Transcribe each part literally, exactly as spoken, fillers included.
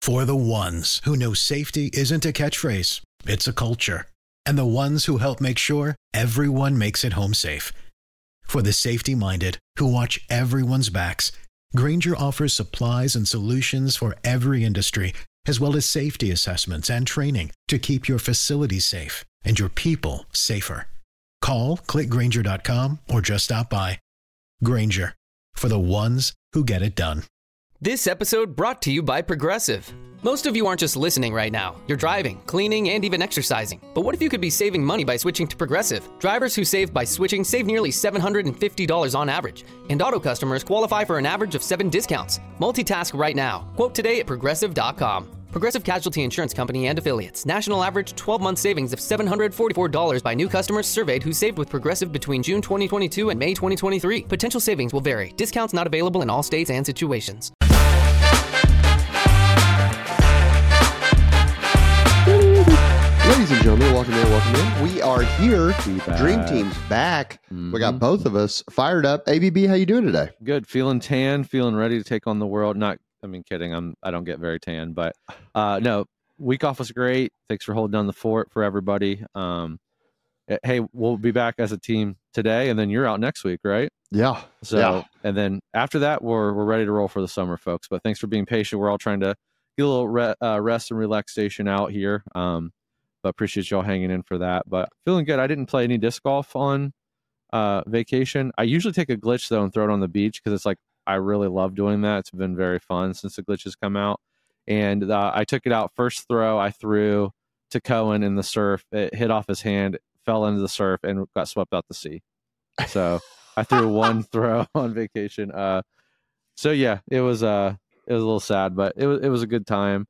For the ones who know safety isn't a catchphrase, it's a culture. And the ones who help make sure everyone makes it home safe. For the safety-minded who watch everyone's backs, Grainger offers supplies and solutions for every industry, as well as safety assessments and training to keep your facilities safe and your people safer. Call, click Grainger dot com, or just stop by. Grainger, for the ones who get it done. This episode brought to you by Progressive. Most of you aren't just listening right now. You're driving, cleaning, and even exercising. But what if you could be saving money by switching to Progressive? Drivers who save by switching save nearly seven hundred fifty dollars on average. And auto customers qualify for an average of seven discounts. Multitask right now. Quote today at progressive dot com. Progressive Casualty Insurance Company and Affiliates. National average twelve-month savings of seven hundred forty-four dollars by new customers surveyed who saved with Progressive between June twenty twenty-two and May twenty twenty-three. Potential savings will vary. Discounts not available in all states and situations. Ladies and gentlemen, welcome in, welcome in. We are here. Dream Team's back. Mm-hmm. We got both of us fired up. A B B, how you doing today? Good. Feeling tan, feeling ready to take on the world. Not, I mean, kidding. I'm, I don't get very tan, but uh, no, week off was great. Thanks for holding down the fort for everybody. Um, hey, we'll be back as a team today, and then you're out next week, right? Yeah. So, yeah. And then after that, we're we're ready to roll for the summer, folks. But thanks for being patient. We're all trying to get a little re- uh, rest and relaxation out here. Um, But appreciate y'all hanging in for that. But feeling good. I didn't play any disc golf on uh, vacation. I usually take a glitch, though, and throw it on the beach because it's like I really love doing that. It's been very fun since the glitches come out. And uh, I took it out first throw. I threw to Cohen in the surf. It hit off his hand, fell into the surf, and got swept out to sea. So I threw one throw on vacation. Uh, so, yeah, it was uh, it was a little sad, but it was, it was a good time.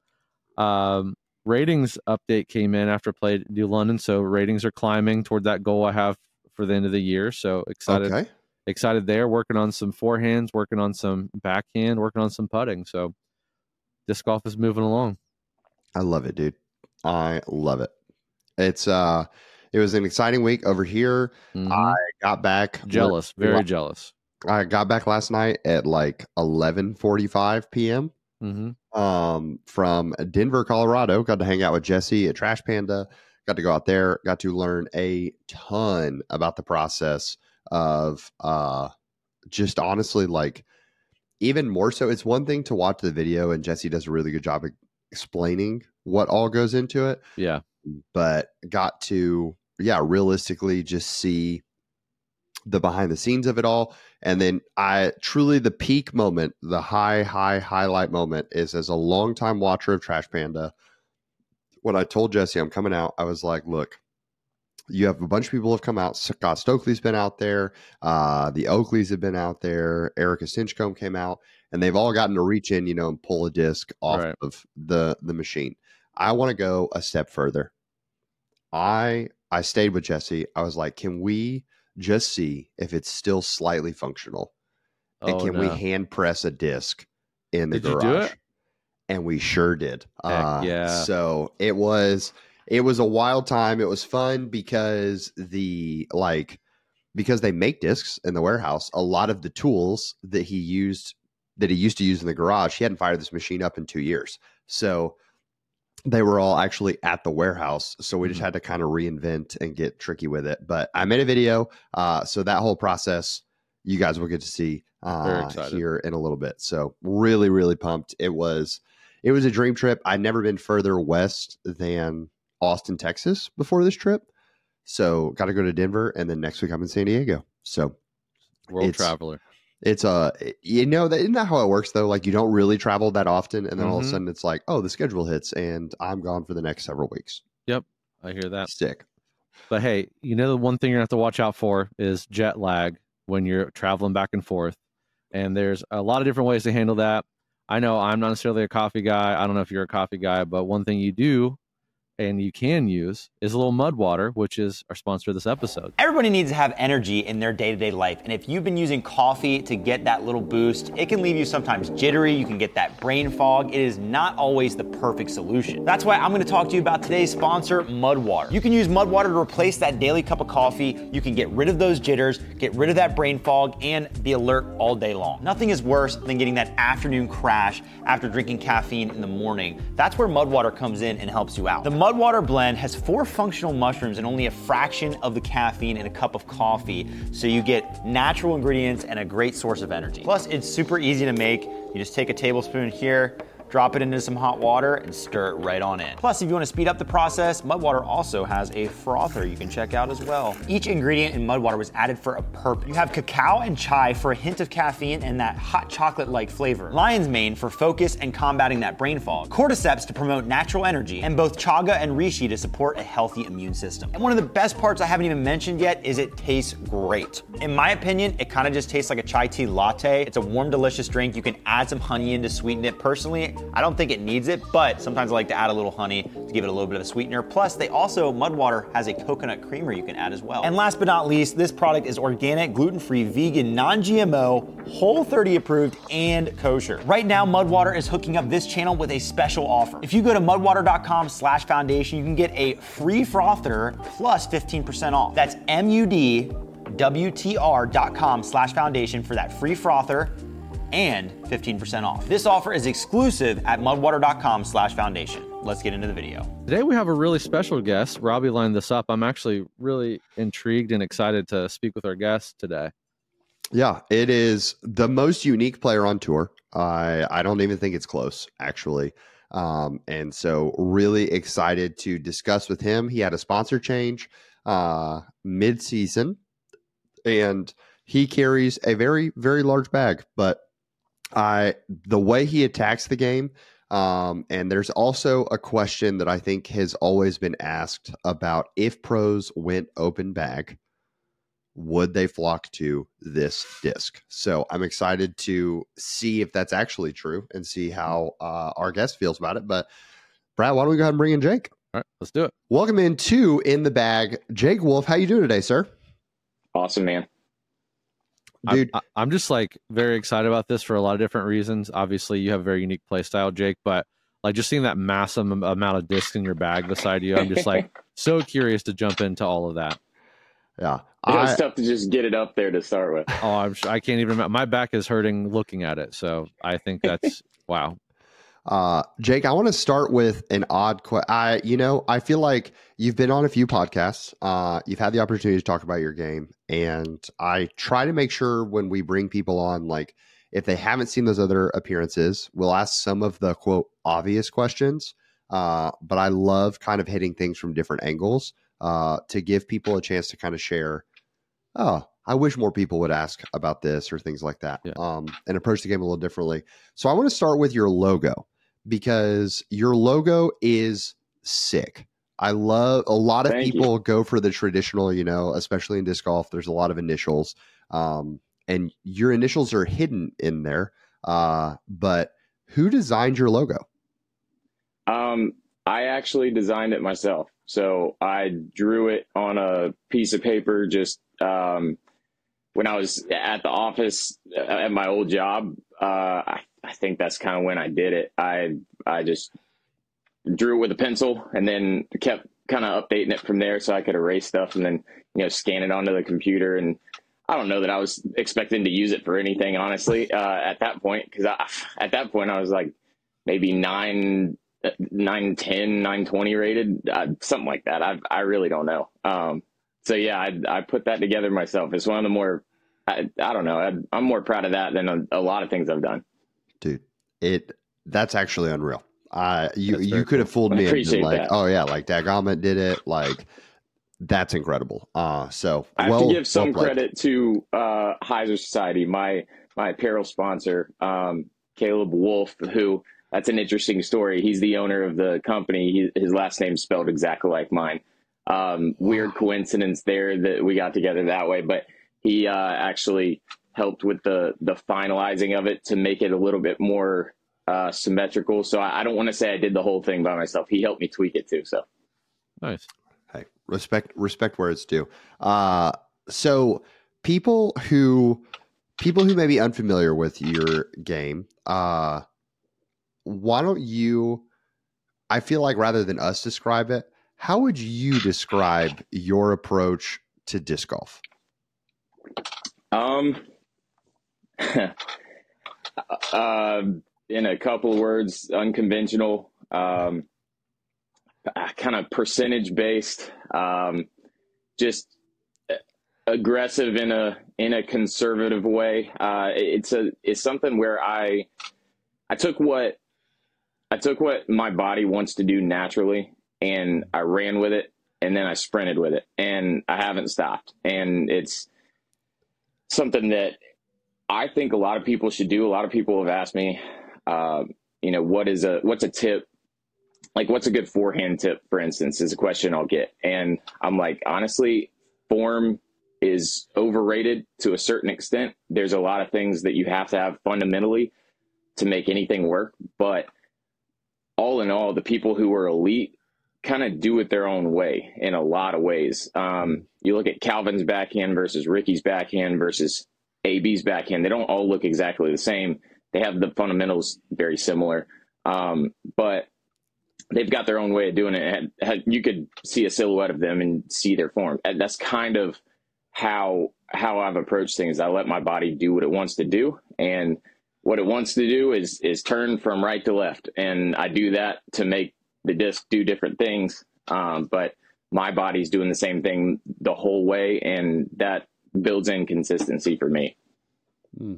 Um, Ratings update came in after I played New London, so ratings are climbing toward that goal I have for the end of the year. So excited, okay. excited there. Working on some forehands, working on some backhand, working on some putting. So disc golf is moving along. I love it, dude. I love it. It's uh, it was an exciting week over here. Mm-hmm. I got back jealous, very last, jealous. I got back last night at like eleven forty-five p.m. Mm-hmm. Um, from Denver, Colorado. Got to hang out with Jesse at Trash Panda. Got to go out there. Got to learn a ton about the process of uh, just honestly, like, even more so. It's one thing to watch the video, and Jesse does a really good job of explaining what all goes into it. Yeah. But got to, yeah, realistically just see the behind the scenes of it all. And then I truly, the peak moment, the high, high highlight moment is as a longtime watcher of Trash Panda. When I told Jesse I'm coming out, I was like, look, you have a bunch of people have come out. Scott Stokely's been out there. Uh, the Oakleys have been out there. Erica Stinchcomb came out, and they've all gotten to reach in, you know, and pull a disc off right. of the, the machine. I want to go a step further. I, I stayed with Jesse. I was like, can we just see if it's still slightly functional, and oh, can no. we hand press a disc in the did garage? You do it? And we sure did. Heck, uh, yeah. So it was, it was a wild time. It was fun because the, like, because they make discs in the warehouse, a lot of the tools that he used, that he used to use in the garage, he hadn't fired this machine up in two years. So they were all actually at the warehouse. So we just had to kind of reinvent and get tricky with it. But I made a video. Uh, so that whole process, you guys will get to see uh, here in a little bit. So really, really pumped. It was, it was a dream trip. I'd never been further west than Austin, Texas before this trip. So got to go to Denver. And then next week I'm in San Diego. So world it's, traveler. It's a, uh, you know, that, isn't that how it works though? Like you don't really travel that often. And then mm-hmm. all of a sudden it's like, oh, the schedule hits and I'm gone for the next several weeks. Yep. I hear that. Sick. But hey, you know, the one thing you're gonna have to watch out for is jet lag when you're traveling back and forth. And there's a lot of different ways to handle that. I know I'm not necessarily a coffee guy. I don't know if you're a coffee guy, but one thing you do and you can use is a little Mud Water, which is our sponsor of this episode. Everybody needs to have energy in their day-to-day life, and if you've been using coffee to get that little boost, it can leave you sometimes jittery, you can get that brain fog. It is not always the perfect solution. That's why I'm gonna talk to you about today's sponsor, Mud Water. You can use Mud Water to replace that daily cup of coffee. You can get rid of those jitters, get rid of that brain fog, and be alert all day long. Nothing is worse than getting that afternoon crash after drinking caffeine in the morning. That's where Mud Water comes in and helps you out. The Mud Water blend has four functional mushrooms and only a fraction of the caffeine in a cup of coffee, so you get natural ingredients and a great source of energy. Plus, it's super easy to make. You just take a tablespoon here, drop it into some hot water, and stir it right on in. Plus, if you want to speed up the process, Mud Water also has a frother you can check out as well. Each ingredient in Mud Water was added for a purpose. You have cacao and chai for a hint of caffeine and that hot chocolate-like flavor. Lion's mane for focus and combating that brain fog. Cordyceps to promote natural energy. And both chaga and reishi to support a healthy immune system. And one of the best parts I haven't even mentioned yet is it tastes great. In my opinion, it kind of just tastes like a chai tea latte. It's a warm, delicious drink. You can add some honey in to sweeten it. Personally, I don't think it needs it, but sometimes I like to add a little honey to give it a little bit of a sweetener. Plus, they also, Mud Water has a coconut creamer you can add as well. And last but not least, this product is organic, gluten-free, vegan, non-G M O, Whole thirty approved, and kosher. Right now, Mud Water is hooking up this channel with a special offer. If you go to mudwater.com slash foundation, you can get a free frother plus fifteen percent off. That's M-U-D-W-T-R.com slash foundation for that free frother and fifteen percent off. This offer is exclusive at mudwater.com slash foundation. Let's get into the video. Today we have a really special guest. Robbie lined this up. I'm actually really intrigued and excited to speak with our guest today. Yeah, it is the most unique player on tour. I I don't even think it's close, actually. Um, and so really excited to discuss with him. He had a sponsor change uh, mid-season, and he carries a very, very large bag, but I, the way he attacks the game, um, and there's also a question that I think has always been asked about if pros went open bag, would they flock to this disc? So I'm excited to see if that's actually true and see how uh, our guest feels about it. But Brad, why don't we go ahead and bring in Jake? All right, let's do it. Welcome in to In the Bag. Jake Wolf, how you doing today, sir? Awesome, man. Dude, I, I'm just like very excited about this for a lot of different reasons. Obviously, you have a very unique play style, Jake, but like just seeing that massive amount of discs in your bag beside you, I'm just like so curious to jump into all of that. Yeah, It's I, tough to just get it up there to start with. Oh, I'm I can't even. My back is hurting looking at it, so I think that's wow. Uh, Jake, I want to start with an odd question. I, you know, I feel like you've been on a few podcasts. Uh, you've had the opportunity to talk about your game, and I try to make sure when we bring people on, like if they haven't seen those other appearances, we'll ask some of the quote obvious questions. Uh, but I love kind of hitting things from different angles uh, to give people a chance to kind of share. Oh, I wish more people would ask about this or things like that, yeah. um, and approach the game a little differently. So I want to start with your logo, because your logo is sick. I love a lot of Thank people you. go for the traditional, you know, especially in disc golf, there's a lot of initials. Um, and your initials are hidden in there. Uh, but who designed your logo? Um, I actually designed it myself. So I drew it on a piece of paper just um, when I was at the office at my old job. Uh, I, I think that's kind of when I did it. I I just drew it with a pencil and then kept kind of updating it from there so I could erase stuff and then, you know, scan it onto the computer. And I don't know that I was expecting to use it for anything, honestly, uh, at that point, because at that point I was like maybe nine, nine, ten, nine, twenty rated, uh, something like that. I I really don't know. Um, so yeah, I I put that together myself. It's one of the more, I, I don't know, I, I'm more proud of that than a, a lot of things I've done. Dude, it that's actually unreal. Uh, you That's you very could have fooled I me and been appreciate like, that. oh yeah, like Dagomet did it. Like that's incredible. Uh, so I have well, to give some well played. credit to uh, Heiser Society, my my apparel sponsor, um, Caleb Wolf, who that's an interesting story. He's the owner of the company. He, his last name's spelled exactly like mine. Um, weird coincidence there that we got together that way, but he uh, actually helped with the the finalizing of it to make it a little bit more uh, symmetrical. So I, I don't want to say I did the whole thing by myself. He helped me tweak it too. So Nice. Hey, respect respect where it's due. Uh, so people who people who may be unfamiliar with your game, uh, why don't you? I feel like rather than us describe it, how would you describe your approach to disc golf? Um, uh, in a couple of words, unconventional, um, kind of percentage based, um, just aggressive in a in a conservative way. Uh, it's a it's something where I I took what I took what my body wants to do naturally, and I ran with it, and then I sprinted with it, and I haven't stopped. And it's something that I think a lot of people should do. A lot of people have asked me, uh, you know, what is a what's a tip? Like, what's a good forehand tip, for instance, is a question I'll get. And I'm like, honestly, form is overrated to a certain extent. There's a lot of things that you have to have fundamentally to make anything work. But all in all, the people who are elite kind of do it their own way in a lot of ways. Um, you look at Calvin's backhand versus Ricky's backhand versus A B's backhand. They don't all look exactly the same. They have the fundamentals very similar. Um, but they've got their own way of doing it. You could see a silhouette of them and see their form. And that's kind of how how I've approached things. I let my body do what it wants to do, and what it wants to do is is turn from right to left, and I do that to make the disc do different things. Um, but my body's doing the same thing the whole way, and that builds in consistency for me. Mm.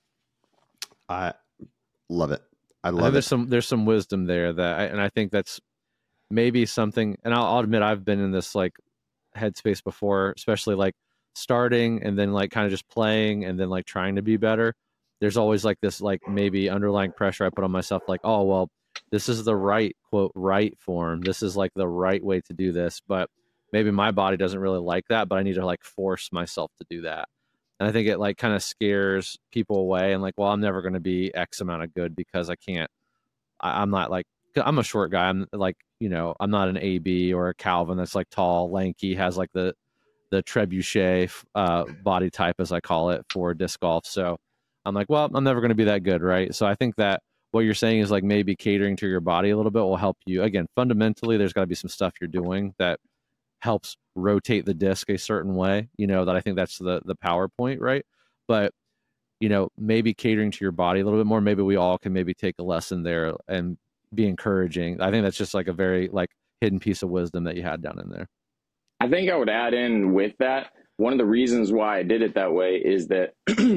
I love it. I love I it. There's some there's some wisdom there that, I, and I think that's maybe something. And I'll, I'll admit I've been in this like headspace before, especially like starting and then like kind of just playing and then like trying to be better. There's always like this like maybe underlying pressure I put on myself, like, oh well, this is the right quote right form. This is like the right way to do this, but maybe my body doesn't really like that. But I need to like force myself to do that. And I think it like kind of scares people away and like, well, I'm never going to be X amount of good because I can't, I, I'm not like, I'm a short guy. I'm like, you know, I'm not an A B or a Calvin that's like tall, lanky, has like the, the trebuchet uh, body type, as I call it, for disc golf. So I'm like, well, I'm never going to be that good. Right. So I think that what you're saying is like maybe catering to your body a little bit will help you. Again, fundamentally, there's got to be some stuff you're doing that helps rotate the disc a certain way, you know, that I think that's the the power point, right? But, you know, maybe catering to your body a little bit more, maybe we all can maybe take a lesson there and be encouraging. I think that's just like a very like hidden piece of wisdom that you had down in there. I think I would add in with that, one of the reasons why I did it that way is that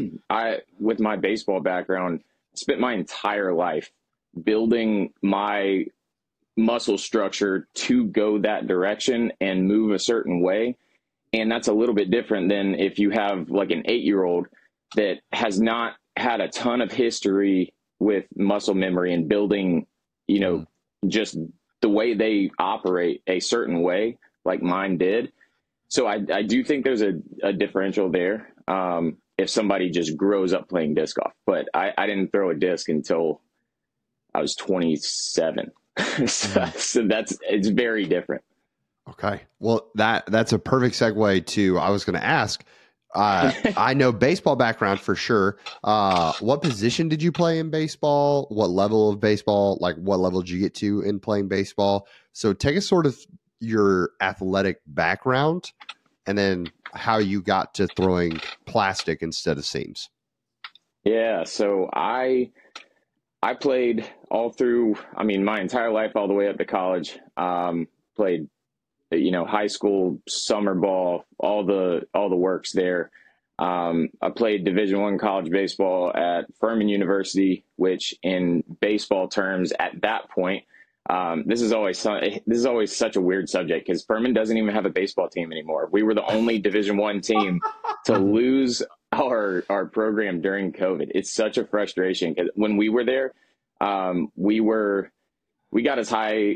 I, with my baseball background, spent my entire life building my muscle structure to go that direction and move a certain way. And that's a little bit different than if you have like an eight-year-old that has not had a ton of history with muscle memory and building, you know, just the way they operate a certain way like mine did. So I, I do think there's a, a differential there um, if somebody just grows up playing disc golf. But I, I didn't throw a disc until I was twenty-seven. so, so that's, it's very different. Okay. Well, that that's a perfect segue to, I was going to ask, uh, I know baseball background for sure. Uh, what position did you play in baseball? What level of baseball? Like what level did you get to in playing baseball? So take us sort of your athletic background and then how you got to throwing plastic instead of seams. Yeah. So I, I played all through, I mean, my entire life, all the way up to college, um, played, you know, high school, summer ball, all the, all the works there. Um, I played Division One college baseball at Furman University, which in baseball terms at that point, um, this is always, this is always such a weird subject because Furman doesn't even have a baseball team anymore. We were the only Division One team to lose our, our program during COVID. It's such a frustration because when we were there, um, we were, we got as high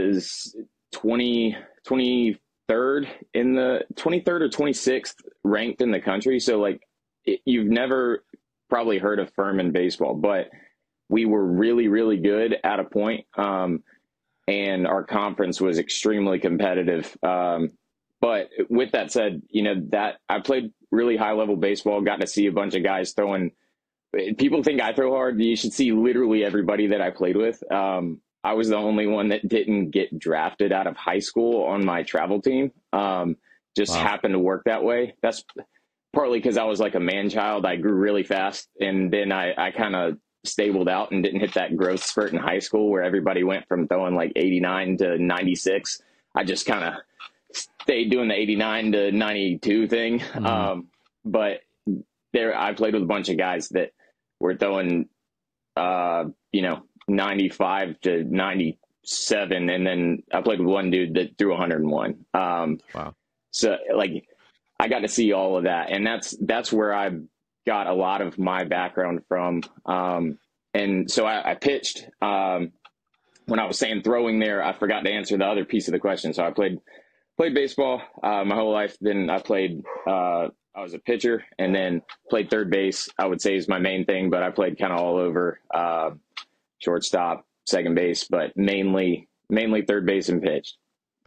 as twenty, twenty-third in the twenty-third or twenty-sixth ranked in the country. So like it, you've never probably heard of Furman baseball, but we were really, really good at a point. Um, and our conference was extremely competitive. Um, but with that said, you know, that I played really high level baseball, got to see a bunch of guys throwing. People think I throw hard. You should see literally everybody that I played with. Um, I was the only one that didn't get drafted out of high school on my travel team. Um, just wow. happened to work that way. That's partly because I was like a man child. I grew really fast, and then I, I kind of stabled out and didn't hit that growth spurt in high school where everybody went from throwing like eighty-nine to ninety-six. I just kind of stayed doing the eighty-nine to ninety-two thing. Mm-hmm. Um, but there, I played with a bunch of guys that were throwing, uh, you know, ninety-five to ninety-seven. And then I played with one dude that threw one hundred one. Um, wow. So like, I got to see all of that. And that's, that's where I got a lot of my background from. Um, and so I, I pitched, um, when I was saying throwing there, I forgot to answer the other piece of the question. So I played, played baseball, uh, my whole life. Then I played, uh, I was a pitcher, and then played third base, I would say is my main thing, but I played kind of all over, uh, shortstop, second base, but mainly, mainly third base and pitched.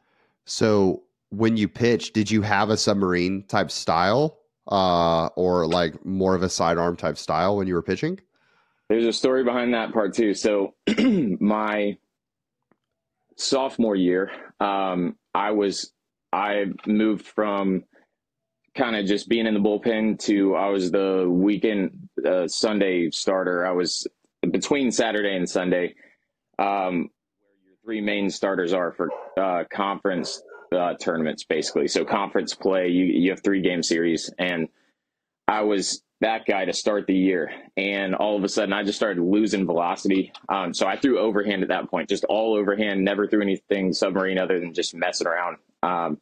So when you pitched, did you have a submarine type style, uh, or like more of a sidearm type style when you were pitching? There's a story behind that part too. So my sophomore year, um, I was, I moved from kind of just being in the bullpen to I was the weekend uh, Sunday starter. I was between Saturday and Sunday, um, where your three main starters are for uh, conference uh, tournaments, basically. So conference play, you, you have three game series, and I was that guy to start the year. And all of a sudden I just started losing velocity. Um, so I threw overhand at that point, just all overhand, never threw anything submarine other than just messing around. Um,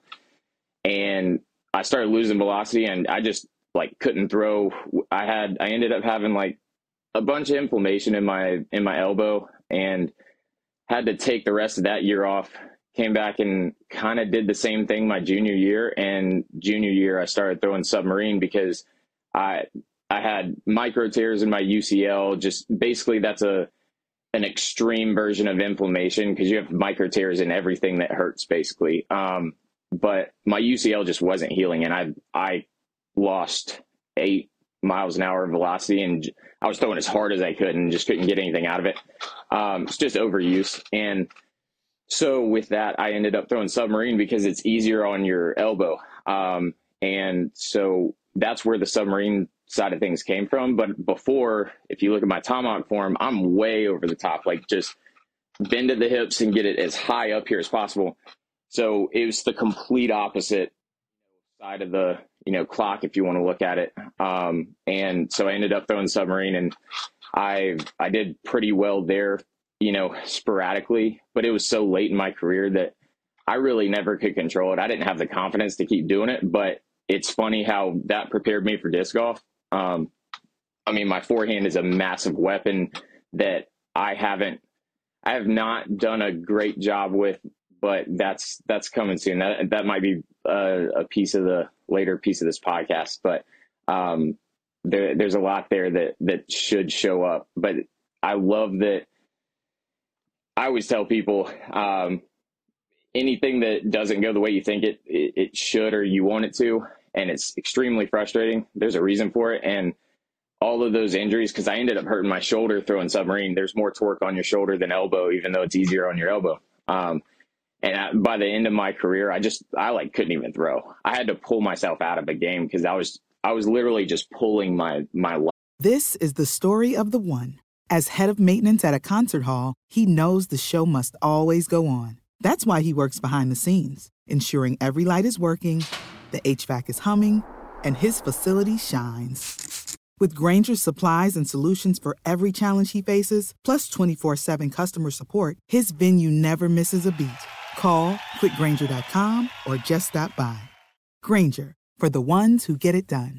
and I started losing velocity, and I just like couldn't throw. I had, I ended up having like a bunch of inflammation in my, in my elbow, and had to take the rest of that year off. Came back and kind of did the same thing my junior year. And junior year, I started throwing submarine because I, I had micro tears in my U C L. Just basically that's a, an extreme version of inflammation, because you have micro tears in everything that hurts basically. Um, but my U C L just wasn't healing, and I I lost eight miles an hour velocity, and I was throwing as hard as I could and just couldn't get anything out of it. Um, it's just overuse. And so with that, I ended up throwing submarine because it's easier on your elbow. Um, and so that's where the submarine side of things came from. But before, if you look at my tomahawk form, I'm way over the top, like just bend at the hips and get it as high up here as possible. So it was the complete opposite side of the, you know, clock, if you want to look at it. Um, and so I ended up throwing submarine, and I, I did pretty well there, you know, sporadically, but it was so late in my career that I really never could control it. I didn't have the confidence to keep doing it, but it's funny how that prepared me for disc golf. Um, I mean, my forehand is a massive weapon that I haven't, I have not done a great job with, but that's, that's coming soon. That, that might be a, a piece of the later piece of this podcast, but, um, there, there's a lot there that, that should show up. But I love that. I always tell people, um, anything that doesn't go the way you think it, it, it should, or you want it to, and it's extremely frustrating, there's a reason for it. And all of those injuries, because I ended up hurting my shoulder throwing submarine. There's more torque on your shoulder than elbow, even though it's easier on your elbow. Um, and I, by the end of my career, I just, I like couldn't even throw. I had to pull myself out of a game because I was, I was literally just pulling my, my life. This is the story of the one. As head of maintenance at a concert hall, he knows the show must always go on. That's why he works behind the scenes, ensuring every light is working, the H V A C is humming, and his facility shines. With Grainger's supplies and solutions for every challenge he faces, plus twenty-four seven customer support, his venue never misses a beat. Call quick grainger dot com or just stop by. Grainger, for the ones who get it done.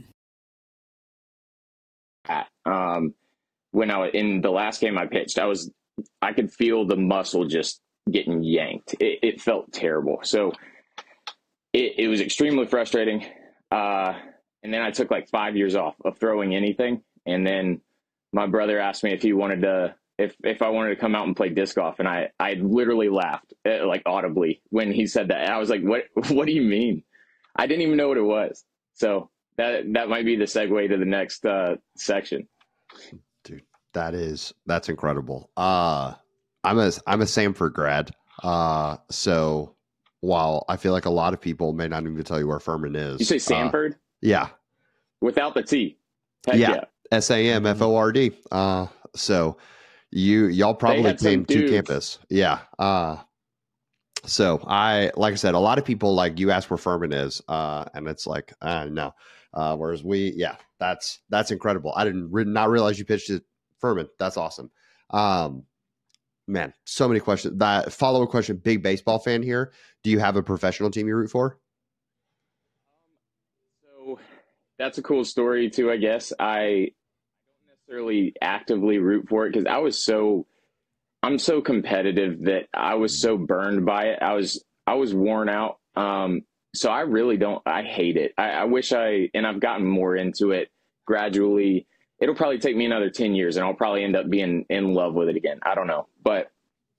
Um, when I was in the last game I pitched, I was, I could feel the muscle just getting yanked. It, it felt terrible. So it, it was extremely frustrating. Uh, and then I took like five years off of throwing anything. And then my brother asked me if he wanted to if if I wanted to come out and play disc golf, and I I literally laughed uh, like audibly when he said that. I was like, what what do you mean? I didn't even know what it was. So that that might be the segue to the next uh, section. Dude, that is that's incredible. Uh I'm a I'm a Samford grad. Uh so while I feel like a lot of people may not even tell you where Furman is. You say Samford? Uh, yeah. Without the T. Heck yeah. yeah. S A M F O R D. Uh so you y'all probably came to campus. Yeah. Uh so I like I said, a lot of people like you ask where Furman is, uh, and it's like, uh no. Uh whereas we yeah, that's that's incredible. I didn't re- not realize you pitched at Furman. That's awesome. Um Man, so many questions. That follow-up question, big baseball fan here. Do you have a professional team you root for? So that's a cool story too, I guess. I don't necessarily actively root for it because I was so I'm so competitive that I was so burned by it. I was I was worn out. Um, so I really don't I hate it. I, I wish I and I've gotten more into it gradually. It'll probably take me another ten years and I'll probably end up being in love with it again. I don't know. But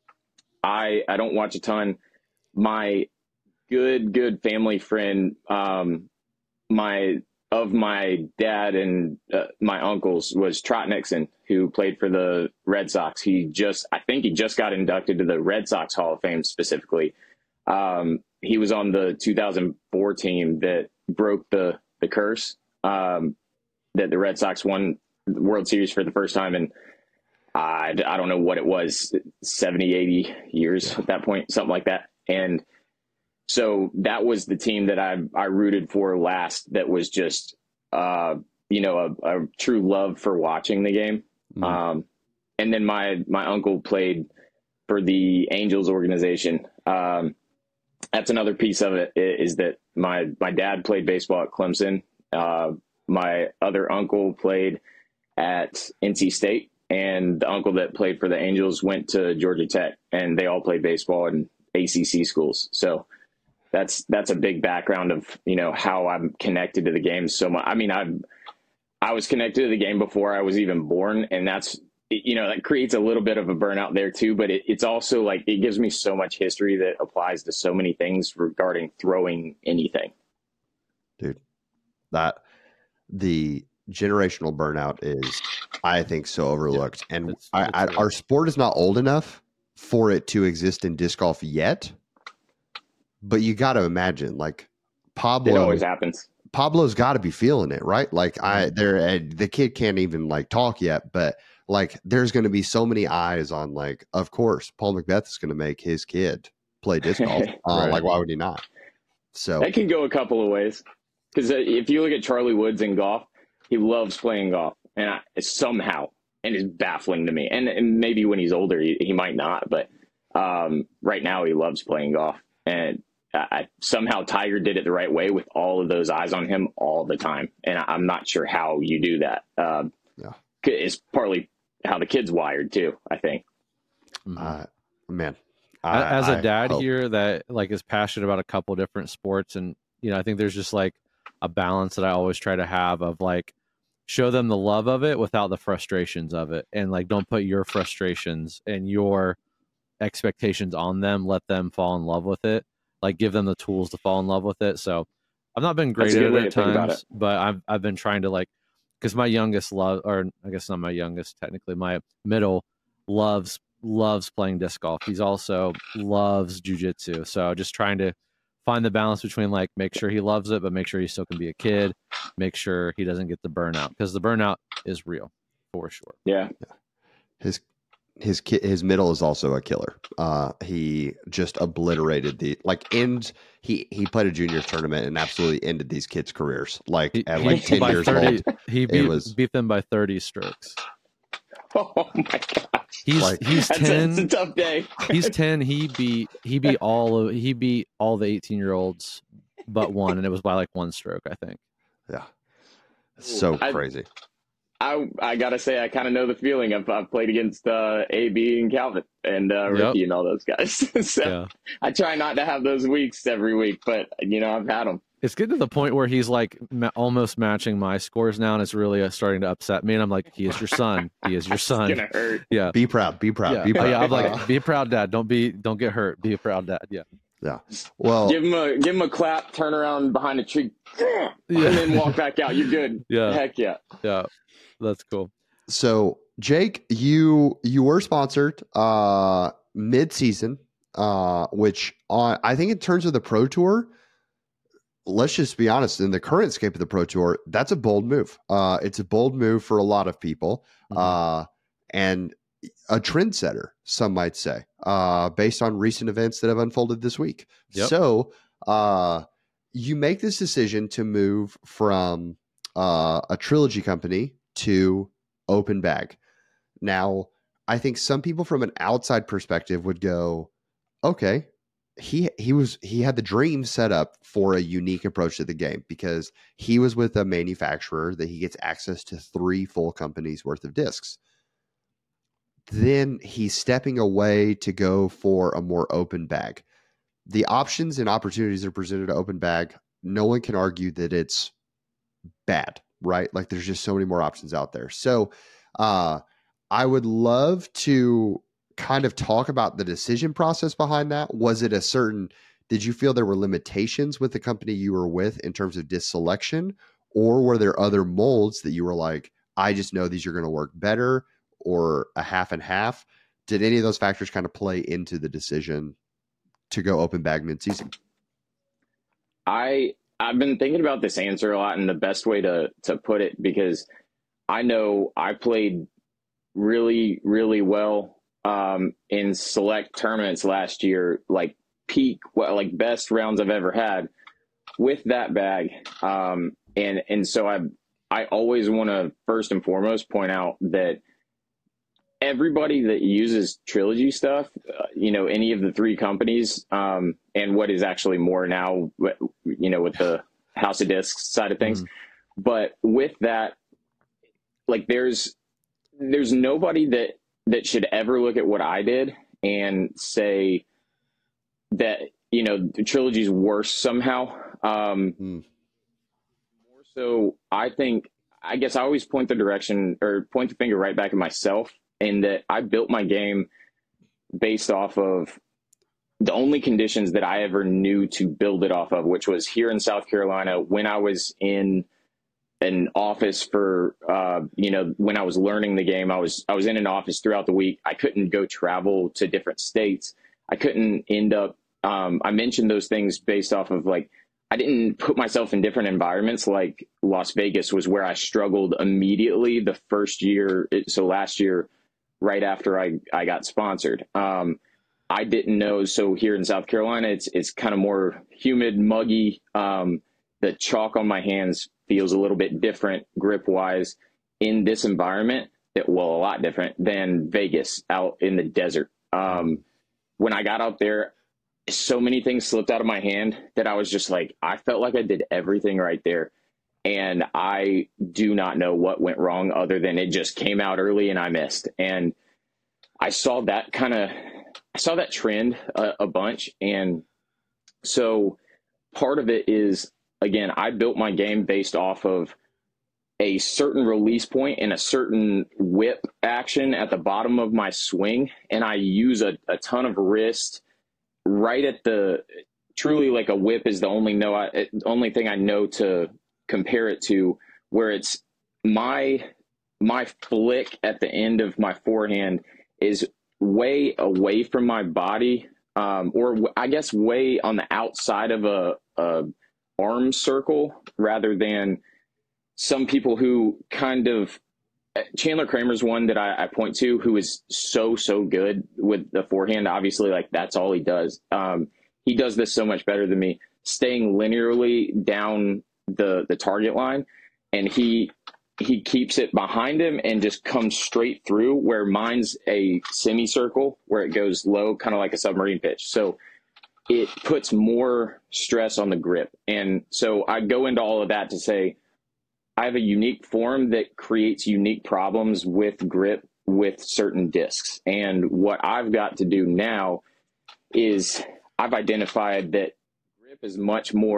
I I don't watch a ton. My good, good family friend, um, my of my dad and uh, my uncles was Trot Nixon, who played for the Red Sox. He just, I think he just got inducted to the Red Sox Hall of Fame specifically. Um, he was on the two thousand four team that broke the, the curse, um, that the Red Sox won the World Series for the first time in, I, I don't know what it was, seventy, eighty years at that point, something like that. And so that was the team that I I rooted for last. That was just, uh, you know, a, a true love for watching the game. Mm-hmm. Um, and then my my uncle played for the Angels organization. Um, that's another piece of it is that my my dad played baseball at Clemson. Uh, my other uncle played at N C State, and the uncle that played for the Angels went to Georgia Tech, and they all played baseball in A C C schools. So that's that's a big background of, you know, how I'm connected to the game so much. I mean, I I was connected to the game before I was even born, and that's, you know, that creates a little bit of a burnout there too. But it, it's also like it gives me so much history that applies to so many things regarding throwing anything. Dude, that the generational burnout is, I think, so overlooked. Yeah, and it's, I, it's I, our sport is not old enough for it to exist in disc golf yet. But you got to imagine, like Pablo, it always happens. Pablo's got to be feeling it, right? Like I, there, the kid can't even like talk yet, but like there's going to be so many eyes on, like, of course, Paul McBeth is going to make his kid play disc golf. uh, right. Like, why would he not? So that can go a couple of ways. Because if you look at Charlie Woods in golf, he loves playing golf, and I, somehow, and it's baffling to me. And, and maybe when he's older, he, he might not, but um, right now he loves playing golf. And I, somehow Tiger did it the right way with all of those eyes on him all the time. And I, I'm not sure how you do that. Um, yeah. It's partly how the kid's wired too, I think. Uh, man, I, as a dad here that like is passionate about a couple different sports, and you know, I think there's just like a balance that I always try to have of like show them the love of it without the frustrations of it, and like don't put your frustrations and your expectations on them. Let them fall in love with it. Like give them the tools to fall in love with it. So I've not been great at it at times, but I've I've been trying to like, because my youngest love, or I guess not my youngest technically, my middle loves loves playing disc golf. He's also loves jujitsu. So just trying to find the balance between like make sure he loves it, but make sure he still can be a kid. Make sure he doesn't get the burnout, because the burnout is real for sure. Yeah. His his kid, his middle is also a killer. Uh, he just obliterated the like end. He he played a juniors tournament and absolutely ended these kids' careers. Like he, at like ten years thirty, old, he beat, was, beat them by thirty strokes. Oh my gosh! He's like, he's that's ten. A, it's a tough day. He's ten. He beat he beat all of he beat all the eighteen year olds but one, and it was by like one stroke, I think. Yeah, so I, crazy. I I gotta say I kind of know the feeling. I've, I've played against uh, A B and Calvin and uh, Ricky yep. and all those guys. so yeah. I try not to have those weeks every week, but you know I've had them. It's getting to the point where he's like ma- almost matching my scores now, and it's really uh, starting to upset me. And I'm like, he is your son. He is your son. It's gonna hurt. Yeah. Be proud. Be proud. Yeah. Be proud. Yeah. I'm like, Uh, be a proud dad. Don't be. Don't get hurt. Be a proud dad. Yeah. yeah. Well, Give him a give him a clap, turn around behind a tree, and then walk back out. You're good. Yeah. Heck yeah. Yeah. That's cool. so Jake, you you were sponsored uh mid-season, uh, which on I think in terms of the Pro Tour, let's just be honest, in the current scape of the Pro Tour, that's a bold move. Uh, it's a bold move for a lot of people, Mhm. uh, and a trendsetter, some might say, uh, based on recent events that have unfolded this week. Yep. So uh, you make this decision to move from uh, a trilogy company to Open Bag. Now, I think some people from an outside perspective would go, okay, he he was he had the dream set up for a unique approach to the game because he was with a manufacturer that he gets access to three full companies worth of discs. Then he's stepping away to go for a more open bag. The options and opportunities that are presented to Open Bag, no one can argue that it's bad, right? Like there's just so many more options out there. So uh, I would love to kind of talk about the decision process behind that. Was it a certain, did you feel there were limitations with the company you were with in terms of disc selection? Or were there other molds that you were like, I just know these are going to work better, or a half and half? Did any of those factors kind of play into the decision to go Open Bag mid-season? I I've been thinking about this answer a lot, and the best way to to put it, because I know I played really really well um, in select tournaments last year, like peak, well, like best rounds I've ever had with that bag, um, and and so I I always want to first and foremost point out that everybody that uses trilogy stuff, uh, you know, any of the three companies, um, and what is actually more now, you know, with the House of Discs side of things. Mm-hmm. But with that, like there's, there's nobody that, that should ever look at what I did and say that, you know, the trilogy's worse somehow. Um, mm. More so, I think, I guess I always point the direction or point the finger right back at myself, in that I built my game based off of the only conditions that I ever knew to build it off of, which was here in South Carolina when I was in an office for, uh, you know, when I was learning the game. I was I was in an office throughout the week. I couldn't go travel to different states. I couldn't end up, um, I mentioned those things based off of like, I didn't put myself in different environments. Like Las Vegas was where I struggled immediately the first year. So last year, right after I, I got sponsored. Um, I didn't know. So here in South Carolina, it's, it's kind of more humid, muggy. Um, the chalk on my hands feels a little bit different grip wise in this environment. It, well, a lot different than Vegas out in the desert. Um, when I got out there, so many things slipped out of my hand that I was just like, I felt like I did everything right there. And I do not know what went wrong other than it just came out early and I missed. And I saw that kind of, I saw that trend a, a bunch. And so part of it is, again, I built my game based off of a certain release point and a certain whip action at the bottom of my swing. And I use a, a ton of wrist right at the, truly like a whip is the only know I, only thing I know to compare it to, where it's my my flick at the end of my forehand is way away from my body, um, or I guess way on the outside of a, a arm circle, rather than some people who kind of, Chandler Kramer's one that I, I point to, who is so, so good with the forehand. Obviously, like that's all he does. Um, he does this so much better than me, staying linearly down the the target line, and he he keeps it behind him and just comes straight through, where mine's a semicircle where it goes low, kind of like a submarine pitch. So it puts more stress on the grip. And so I go into all of that to say I have a unique form that creates unique problems with grip with certain discs. And what I've got to do now is I've identified that grip is much more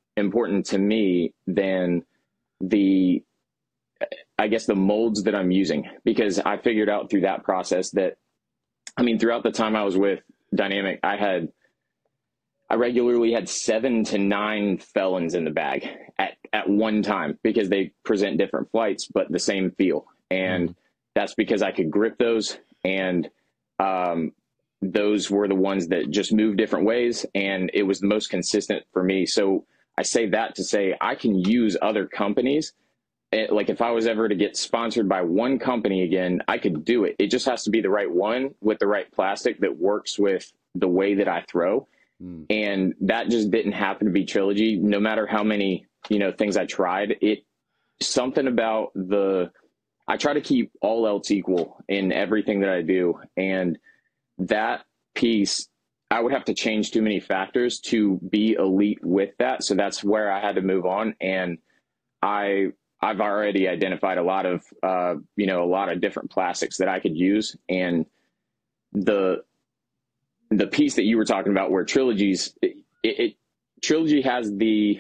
important to me than the, I guess, the molds that I'm using, because I figured out through that process that, I mean, throughout the time I was with Dynamic, I had, I regularly had seven to nine felons in the bag at, at one time, because they present different flights, but the same feel. And mm. that's because I could grip those, and um, those were the ones that just moved different ways, and it was the most consistent for me. So I say that to say I can use other companies. It, like if I was ever to get sponsored by one company again, I could do it. It just has to be the right one with the right plastic that works with the way that I throw. Mm. And that just didn't happen to be Trilogy. No matter how many, you know, things I tried, it something about the, I try to keep all else equal in everything that I do. And that piece, I would have to change too many factors to be elite with that. So that's where I had to move on. And I, I've already identified a lot of, uh, you know, a lot of different plastics that I could use. And the, the piece that you were talking about where Trilogy's, it, it Trilogy has the,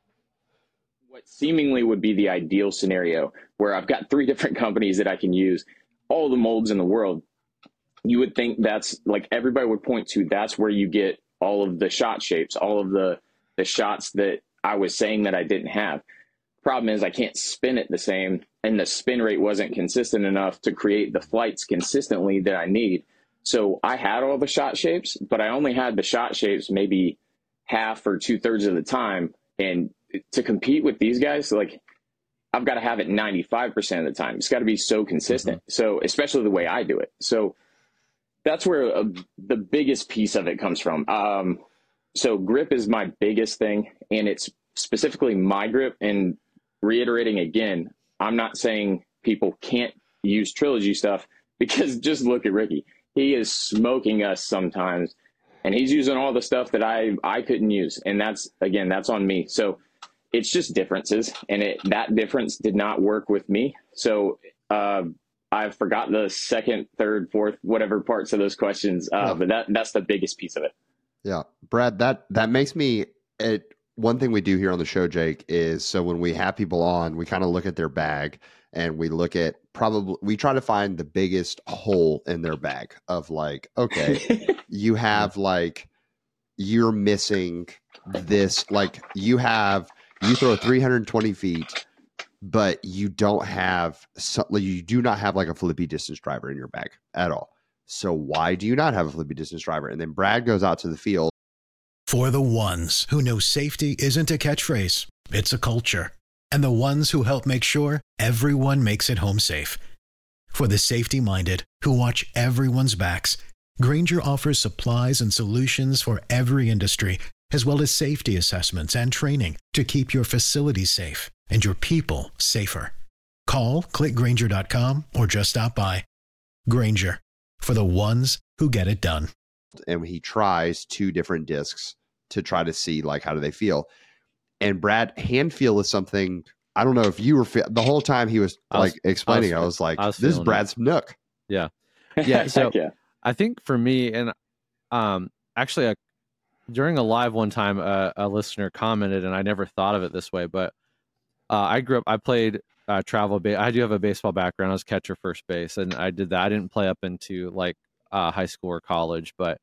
what seemingly would be the ideal scenario where I've got three different companies that I can use, all the molds in the world. You would think that's like, everybody would point to, that's where you get all of the shot shapes, all of the, the shots that I was saying that I didn't have. Problem is I can't spin it the same, and the spin rate wasn't consistent enough to create the flights consistently that I need. So I had all the shot shapes, but I only had the shot shapes maybe half or two thirds of the time. And to compete with these guys, like I've got to have it ninety-five percent of the time. It's got to be so consistent. Mm-hmm. So especially the way I do it. So that's where uh, the biggest piece of it comes from. Um, so grip is my biggest thing, and it's specifically my grip. And reiterating again, I'm not saying people can't use Trilogy stuff, because just look at Ricky. He is smoking us sometimes, and he's using all the stuff that I, I couldn't use. And that's, again, that's on me. So it's just differences, and it, that difference did not work with me. So uh, I've forgot the second, third, fourth, whatever parts of those questions, uh, yeah. but that that's the biggest piece of it. Yeah. Brad, that, that makes me, it, one thing we do here on the show, Jake, is so when we have people on, we kind of look at their bag, and we look at probably, we try to find the biggest hole in their bag of like, okay, you have like, you're missing this, like you have, you throw three hundred twenty feet, but you don't have, you do not have like a flippy distance driver in your bag at all. So why do you not have a flippy distance driver? And then Brad goes out to the field. For the ones who know safety isn't a catchphrase, it's a culture. And the ones who help make sure everyone makes it home safe. For the safety-minded who watch everyone's backs, Grainger offers supplies and solutions for every industry, as well as safety assessments and training to keep your facilities safe and your people safer. Call, click Grainger dot com, or just stop by. Grainger, for the ones who get it done. And he tries two different discs to try to see, like, how do they feel? And Brad, hand feel is something, I don't know if you were, fe- the whole time he was, was like explaining, I was, I was like, I was this is Brad's it. Nook. Yeah. Yeah. So yeah. I think for me, and um, actually a, during a live one time, uh, a listener commented, and I never thought of it this way, but uh, I grew up, I played uh, travel. Ba- I do have a baseball background. I was catcher first base, and I did that. I didn't play up into like uh, high school or college, but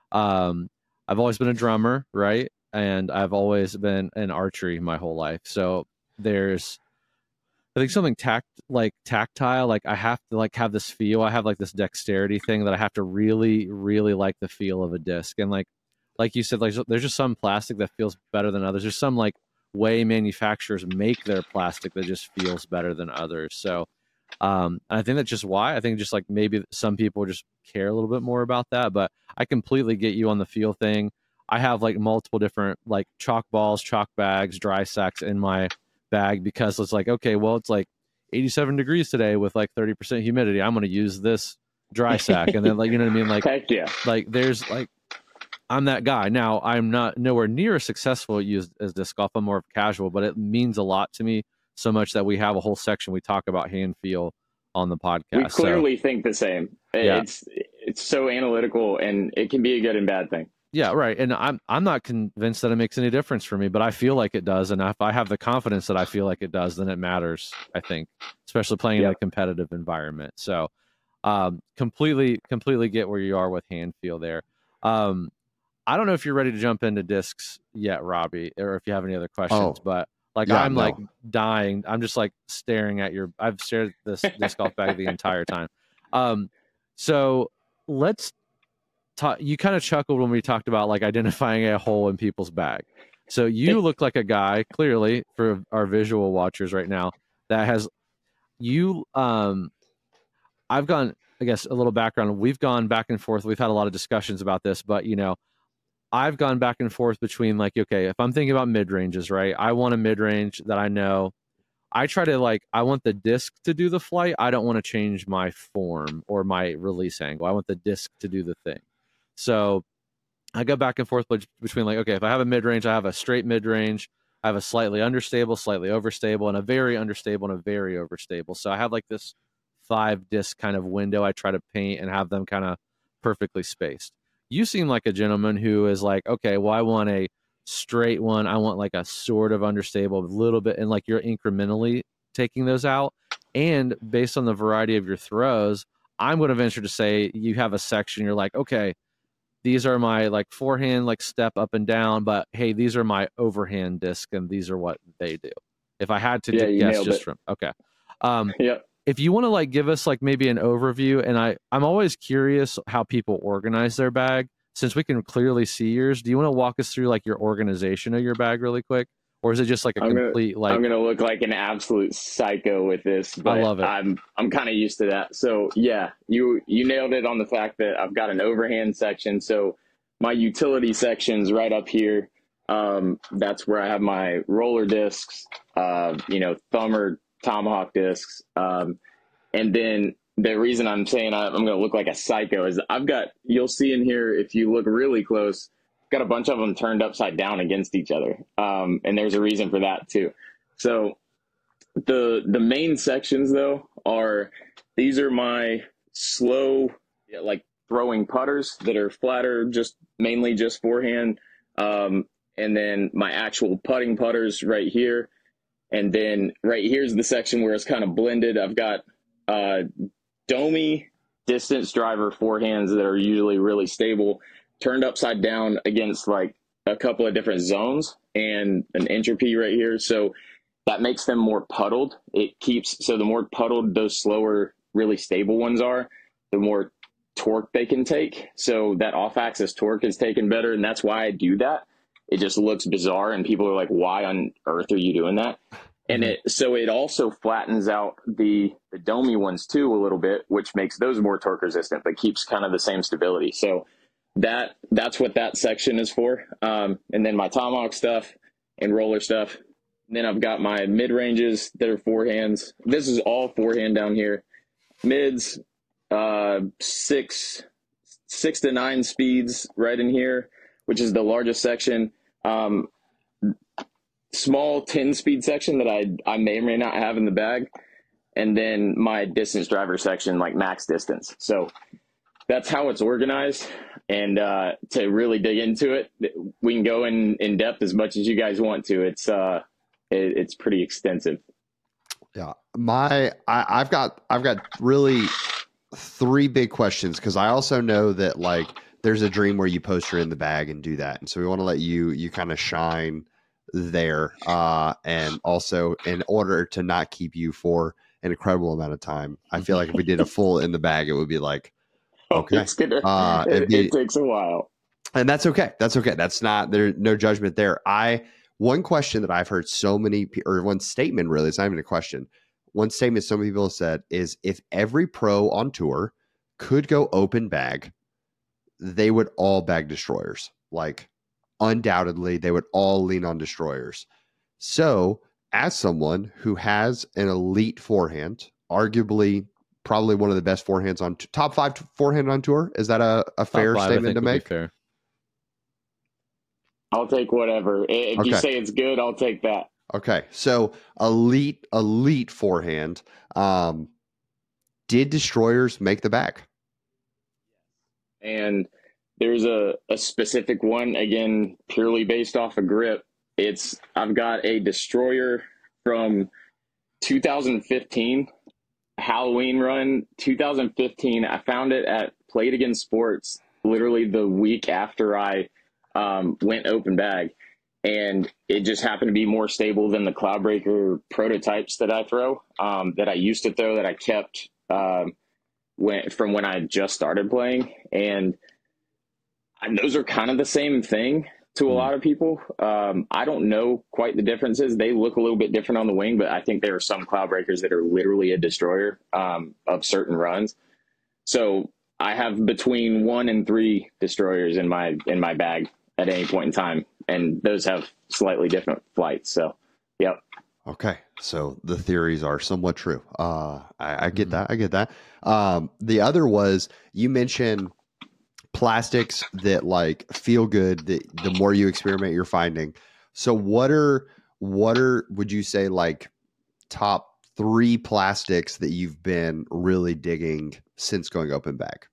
um, I've always been a drummer, right? And I've always been in archery my whole life. So there's, I think something tact like tactile, like I have to like have this feel. I have like this dexterity thing that I have to really, really like the feel of a disc. And like, like you said, like there's just some plastic that feels better than others. There's some like way manufacturers make their plastic that just feels better than others. So um, I think that's just why. I think just like maybe some people just care a little bit more about that. But I completely get you on the feel thing. I have like multiple different like chalk balls, chalk bags, dry sacks in my bag, because it's like, okay, well, it's like eighty-seven degrees today with like thirty percent humidity. I'm going to use this dry sack. And then like, you know what I mean? Like, Heck yeah. Like there's like, I'm that guy. Now I'm not nowhere near as successful used as disc golf. I'm more of casual, but it means a lot to me, so much that we have a whole section we talk about hand feel on the podcast. We clearly so, think the same. Yeah. It's, it's so analytical, and it can be a good and bad thing. Yeah, right. And I'm I'm not convinced that it makes any difference for me, but I feel like it does. And if I have the confidence that I feel like it does, then it matters, I think, especially playing Yep. in a competitive environment. So um, completely, completely get where you are with hand feel there. Um, I don't know if you're ready to jump into discs yet, Robbie, or if you have any other questions, Oh, but like yeah, I'm no. like dying. I'm just like staring at your, I've stared at this disc golf bag the entire time. Um, so let's talk. You kind of chuckled when we talked about like identifying a hole in people's bag. So you look like a guy, clearly for our visual watchers right now, that has you, um, I've gone, I guess a little background. We've gone back and forth. We've had a lot of discussions about this, but you know, I've gone back and forth between like, okay, if I'm thinking about mid ranges, right? I want a mid range that I know. I try to like, I want the disc to do the flight. I don't want to change my form or my release angle. I want the disc to do the thing. So I go back and forth between like, okay, if I have a mid range, I have a straight mid range. I have a slightly understable, slightly overstable, and a very understable and a very overstable. So I have like this five disc kind of window I try to paint and have them kind of perfectly spaced. You seem like a gentleman who is like, okay, well, I want a straight one. I want like a sort of understable, a little bit, and like you're incrementally taking those out. And based on the variety of your throws, I'm going to venture to say you have a section. You're like, okay, these are my like forehand, like step up and down, but hey, these are my overhand disc, and these are what they do. If I had to Yeah, d- you guess nailed just it. from, okay. Um, Yep. if you want to like give us like maybe an overview, and I I'm always curious how people organize their bag, since we can clearly see yours. Do you want to walk us through like your organization of your bag really quick, or is it just like a I'm gonna complete like I'm gonna look like an absolute psycho with this, but I love it. I'm I'm kind of used to that. So yeah, you you nailed it on the fact that I've got an overhand section. So my utility section's right up here. Um, that's where I have my roller discs, uh, you know, thumb or tomahawk discs, um, and then the reason I'm saying I, I'm going to look like a psycho is I've got, you'll see in here, if you look really close, got a bunch of them turned upside down against each other. Um, and there's a reason for that too. So the, the main sections though are, these are my slow, yeah, like throwing putters that are flatter, just mainly just forehand. Um, and then my actual putting putters right here. And then right here's the section where it's kind of blended. I've got uh, Domi distance driver forehands that are usually really stable, turned upside down against like a couple of different zones and an entropy right here. So that makes them more puddled. It keeps, so the more puddled those slower, really stable ones are, the more torque they can take. So that off-axis torque is taken better, and that's why I do that. It just looks bizarre, and people are like, why on earth are you doing that? And it, so it also flattens out the, the Domi ones too a little bit, which makes those more torque resistant, but keeps kind of the same stability. So that, that's what that section is for. Um, and then my tomahawk stuff and roller stuff. And then I've got my mid ranges that are forehands. This is all forehand down here. Mids, uh, six, six to nine speeds right in here, which is the largest section. Um, small ten speed section that I, I may or may not have in the bag. And then my distance driver section, like max distance. So that's how it's organized. And uh, to really dig into it, we can go in, in depth as much as you guys want to. It's, uh, it, it's pretty extensive. Yeah. My, I, I've got, I've got really three big questions. Cause I also know that like, there's a dream where you poster in the bag and do that. And so we want to let you, you kind of shine there. Uh, and also in order to not keep you for an incredible amount of time, I feel like if we did a full in the bag, it would be like, okay, oh, it's gonna, uh, it, be, it takes a while. And that's okay. That's okay. That's not, there's no judgment there. I, one question that I've heard so many, or one statement really, it's not even a question. One statement so many people have said is if every pro on tour could go open bag, they would all bag destroyers. Like undoubtedly they would all lean on destroyers. So as someone who has an elite forehand, arguably probably one of the best forehands on t- top five forehand on tour. Is that a, a fair five, statement to make? Fair. I'll take whatever. If okay. you say it's good, I'll take that. Okay. So elite, elite forehand. Um, did destroyers make the bag? And there's a, a specific one, again, purely based off of grip. It's I've got a Destroyer from two thousand fifteen, Halloween run, two thousand fifteen. I found it at Play It Again Sports literally the week after I um, went open bag. And it just happened to be more stable than the Cloudbreaker prototypes that I throw, um, that I used to throw, that I kept um, when, from when I just started playing. And, and those are kind of the same thing to a lot of people. Um, I don't know quite the differences. They look a little bit different on the wing, but I think there are some Cloudbreakers that are literally a Destroyer um, of certain runs. So I have between one and three Destroyers in my in my bag at any point in time, and those have slightly different flights. So, yep. Okay, so the theories are somewhat true. Uh, I, I get Mhm. that. I get that. Um, the other was you mentioned plastics that like feel good. That the more you experiment, you're finding. So what are what are would you say like top three plastics that you've been really digging since going open bag?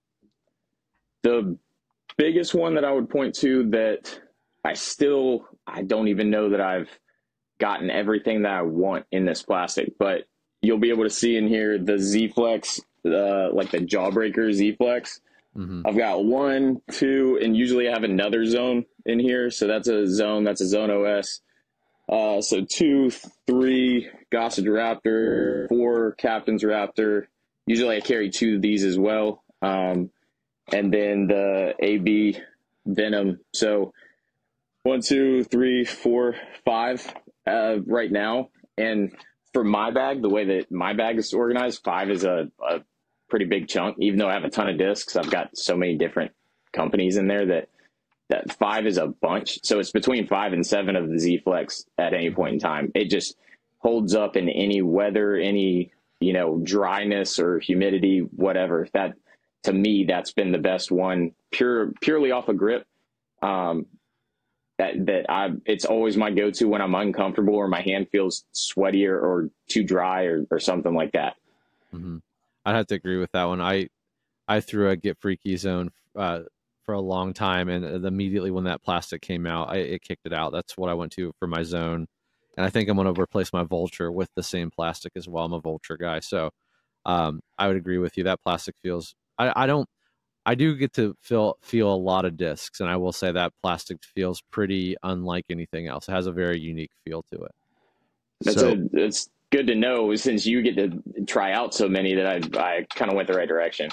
The biggest one that I would point to that I still, I don't even know that I've gotten everything that I want in this plastic, but you'll be able to see in here the Z-Flex, uh, like the Jawbreaker Z-Flex. Mhm. I've got one, two, and usually I have another zone in here. So that's a zone, that's a zone O S. Uh, so two, three, Gossage Raptor, four, Captain's Raptor. Usually I carry two of these as well. Um, and then the A B Venom. So one, two, three, four, five uh, right now. And for my bag, the way that my bag is organized, five is a, a pretty big chunk. Even though I have a ton of discs, I've got so many different companies in there that that five is a bunch. So it's between five and seven of the Z-Flex at any point in time. It just holds up in any weather, any, you know, dryness or humidity, whatever. That, to me, that's been the best one, pure purely off of grip. Um, that that I it's always my go-to when I'm uncomfortable or my hand feels sweatier or too dry or, or something like that. Mm-hmm. I'd have to agree with that one. I I threw a Get Freaky zone uh, for a long time, and immediately when that plastic came out, I, it kicked it out. That's what I went to for my zone, and I think I'm going to replace my Vulture with the same plastic as well. I'm a Vulture guy, so um, I would agree with you. That plastic feels. I, I don't. I do get to feel feel a lot of discs, and I will say that plastic feels pretty unlike anything else. It has a very unique feel to it. That's So- a, it's good to know, since you get to try out so many, that I I kind of went the right direction.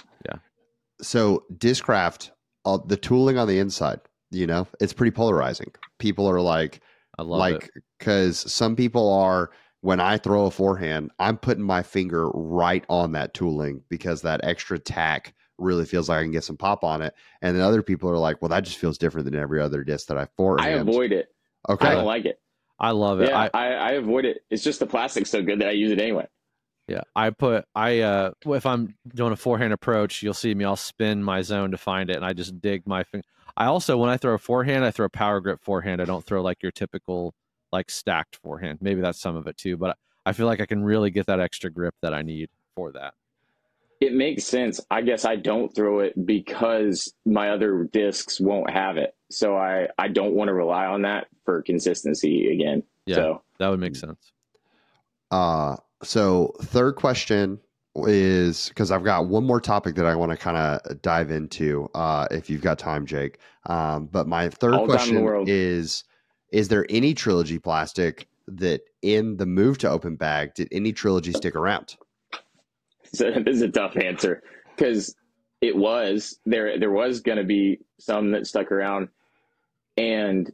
So Discraft, uh, the tooling on the inside, you know, it's pretty polarizing. People are like, I love like, it. because some people are, when I throw a forehand, I'm putting my finger right on that tooling because that extra tack really feels like I can get some pop on it. And then other people are like, well, that just feels different than every other disc that I forehand. I avoid it. Okay. I don't like it. I love it. Yeah, I, I, I avoid it. It's just the plastic's so good that I use it anyway. Yeah, I put I uh if I'm doing a forehand approach, you'll see me. I'll spin my zone to find it, and I just dig my finger. I also, when I throw a forehand, I throw a power grip forehand. I don't throw like your typical like stacked forehand. Maybe that's some of it too, but I feel like I can really get that extra grip that I need for that. It makes sense. I guess I don't throw it because my other discs won't have it, so I I don't want to rely on that for consistency again. Yeah, So that would make sense. Uh, so third question is, because I've got one more topic that I want to kind of dive into, uh, if you've got time, Jake. Um, but my third All time in the question world. is, is there any Trilogy plastic that in the move to open bag, did any Trilogy stick around? So this is a tough answer, because it was there. There was going to be some that stuck around, and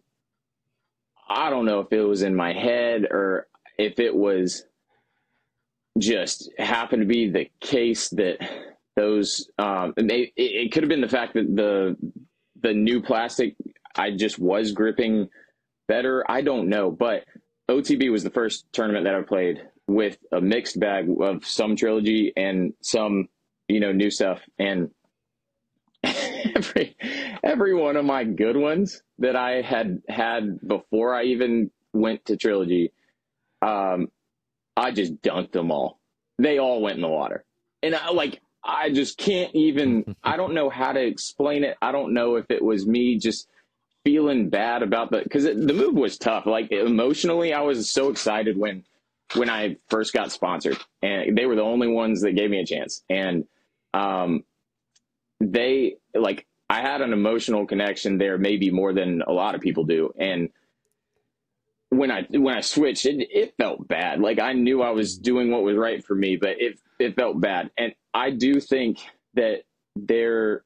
I don't know if it was in my head or if it was just happened to be the case that those. Um, and they, it, it could have been the fact that the the new plastic, I just was gripping better. I don't know, but O T B was the first tournament that I played with a mixed bag of some Trilogy and some, you know, new stuff. And every, every one of my good ones that I had had before I even went to Trilogy, um, I just dunked them all. They all went in the water. And I, like, I just can't even, I don't know how to explain it. I don't know if it was me just feeling bad about the, because the move was tough. Like emotionally, I was so excited when, when I first got sponsored, and they were the only ones that gave me a chance. And um, they, like, I had an emotional connection there, maybe more than a lot of people do. And when I, when I switched, it, it felt bad. Like I knew I was doing what was right for me, but it, it felt bad. And I do think that there,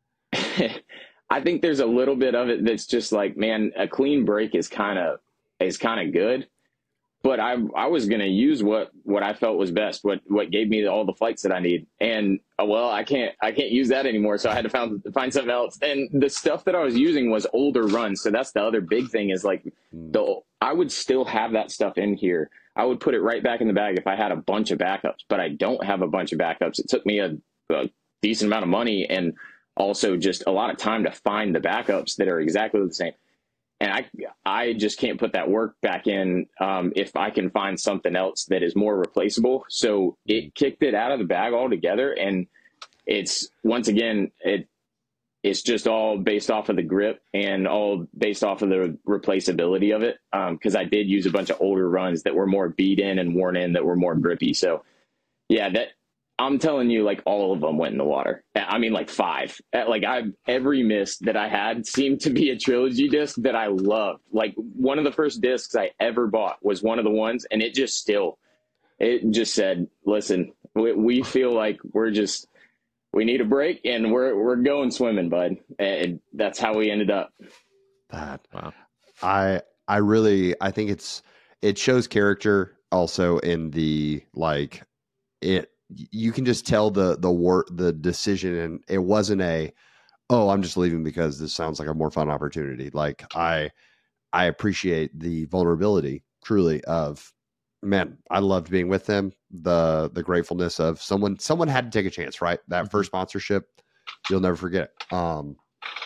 I think there's a little bit of it that's just like, man, a clean break is kind of, is kind of good. But I I was going to use what, what I felt was best, what, what gave me all the flights that I need. And uh, well, I can't, I can't use that anymore. So I had to find, find something else. And the stuff that I was using was older runs. So that's the other big thing is like, the, I would still have that stuff in here. I would put it right back in the bag if I had a bunch of backups, but I don't have a bunch of backups. It took me a, a decent amount of money and also just a lot of time to find the backups that are exactly the same. And I, I just can't put that work back in um, if I can find something else that is more replaceable. So it kicked it out of the bag altogether. And it's, once again, it it's just all based off of the grip and all based off of the replaceability of it. Um, cause I did use a bunch of older runs that were more beat in and worn in that were more grippy. So yeah, that I'm telling you, like all of them went in the water. I mean, like five, like I, every miss that I had seemed to be a trilogy disc that I loved. Like one of the first discs I ever bought was one of the ones, and it just still, it just said, listen, we, we feel like we're just, we need a break and we're, we're going swimming, bud. And that's how we ended up. That, wow. I, I really, I think it's, it shows character also in the, like it, you can just tell the, the war, the decision. And it wasn't a, oh, I'm just leaving because this sounds like a more fun opportunity. Like I, I appreciate the vulnerability truly of, man, I loved being with them. The, the gratefulness of someone, someone had to take a chance, right? That first sponsorship, you'll never forget it. Um,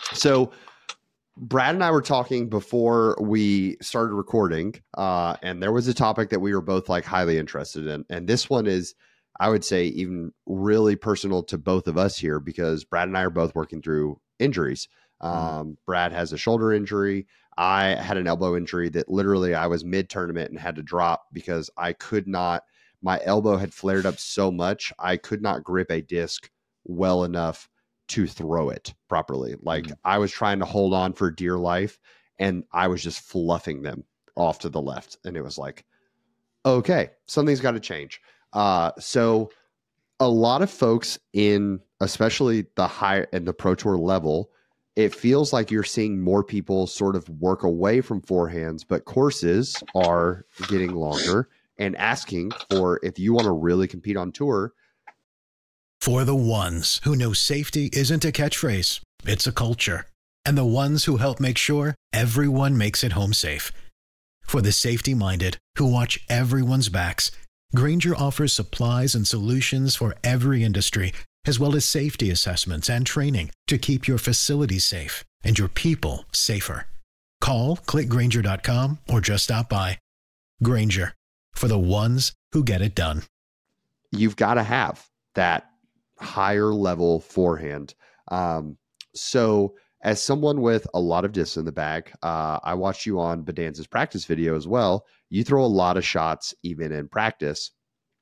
so Brad and I were talking before we started recording, uh, and there was a topic that we were both like highly interested in. And this one is, I would say, even really personal to both of us here, because Brad and I are both working through injuries. Um, mm. Brad has a shoulder injury. I had an elbow injury that literally I was mid tournament and had to drop because I could not, my elbow had flared up so much. I could not grip a disc well enough to throw it properly. Like mm. I was trying to hold on for dear life and I was just fluffing them off to the left. And it was like, okay, something's got to change. Uh, so a lot of folks in, especially the high and the Pro Tour level, it feels like you're seeing more people sort of work away from forehands, but courses are getting longer and asking for, if you want to really compete on tour. For the ones who know safety isn't a catchphrase, it's a culture. And the ones who help make sure everyone makes it home safe. For the safety-minded who watch everyone's backs, Grainger offers supplies and solutions for every industry, as well as safety assessments and training to keep your facilities safe and your people safer. Call, click Grainger dot com, or just stop by. Grainger, for the ones who get it done. You've got to have that higher level forehand. Um, so as someone with a lot of discs in the bag, uh, I watched you on Bedanza's practice video as well. You throw a lot of shots even in practice.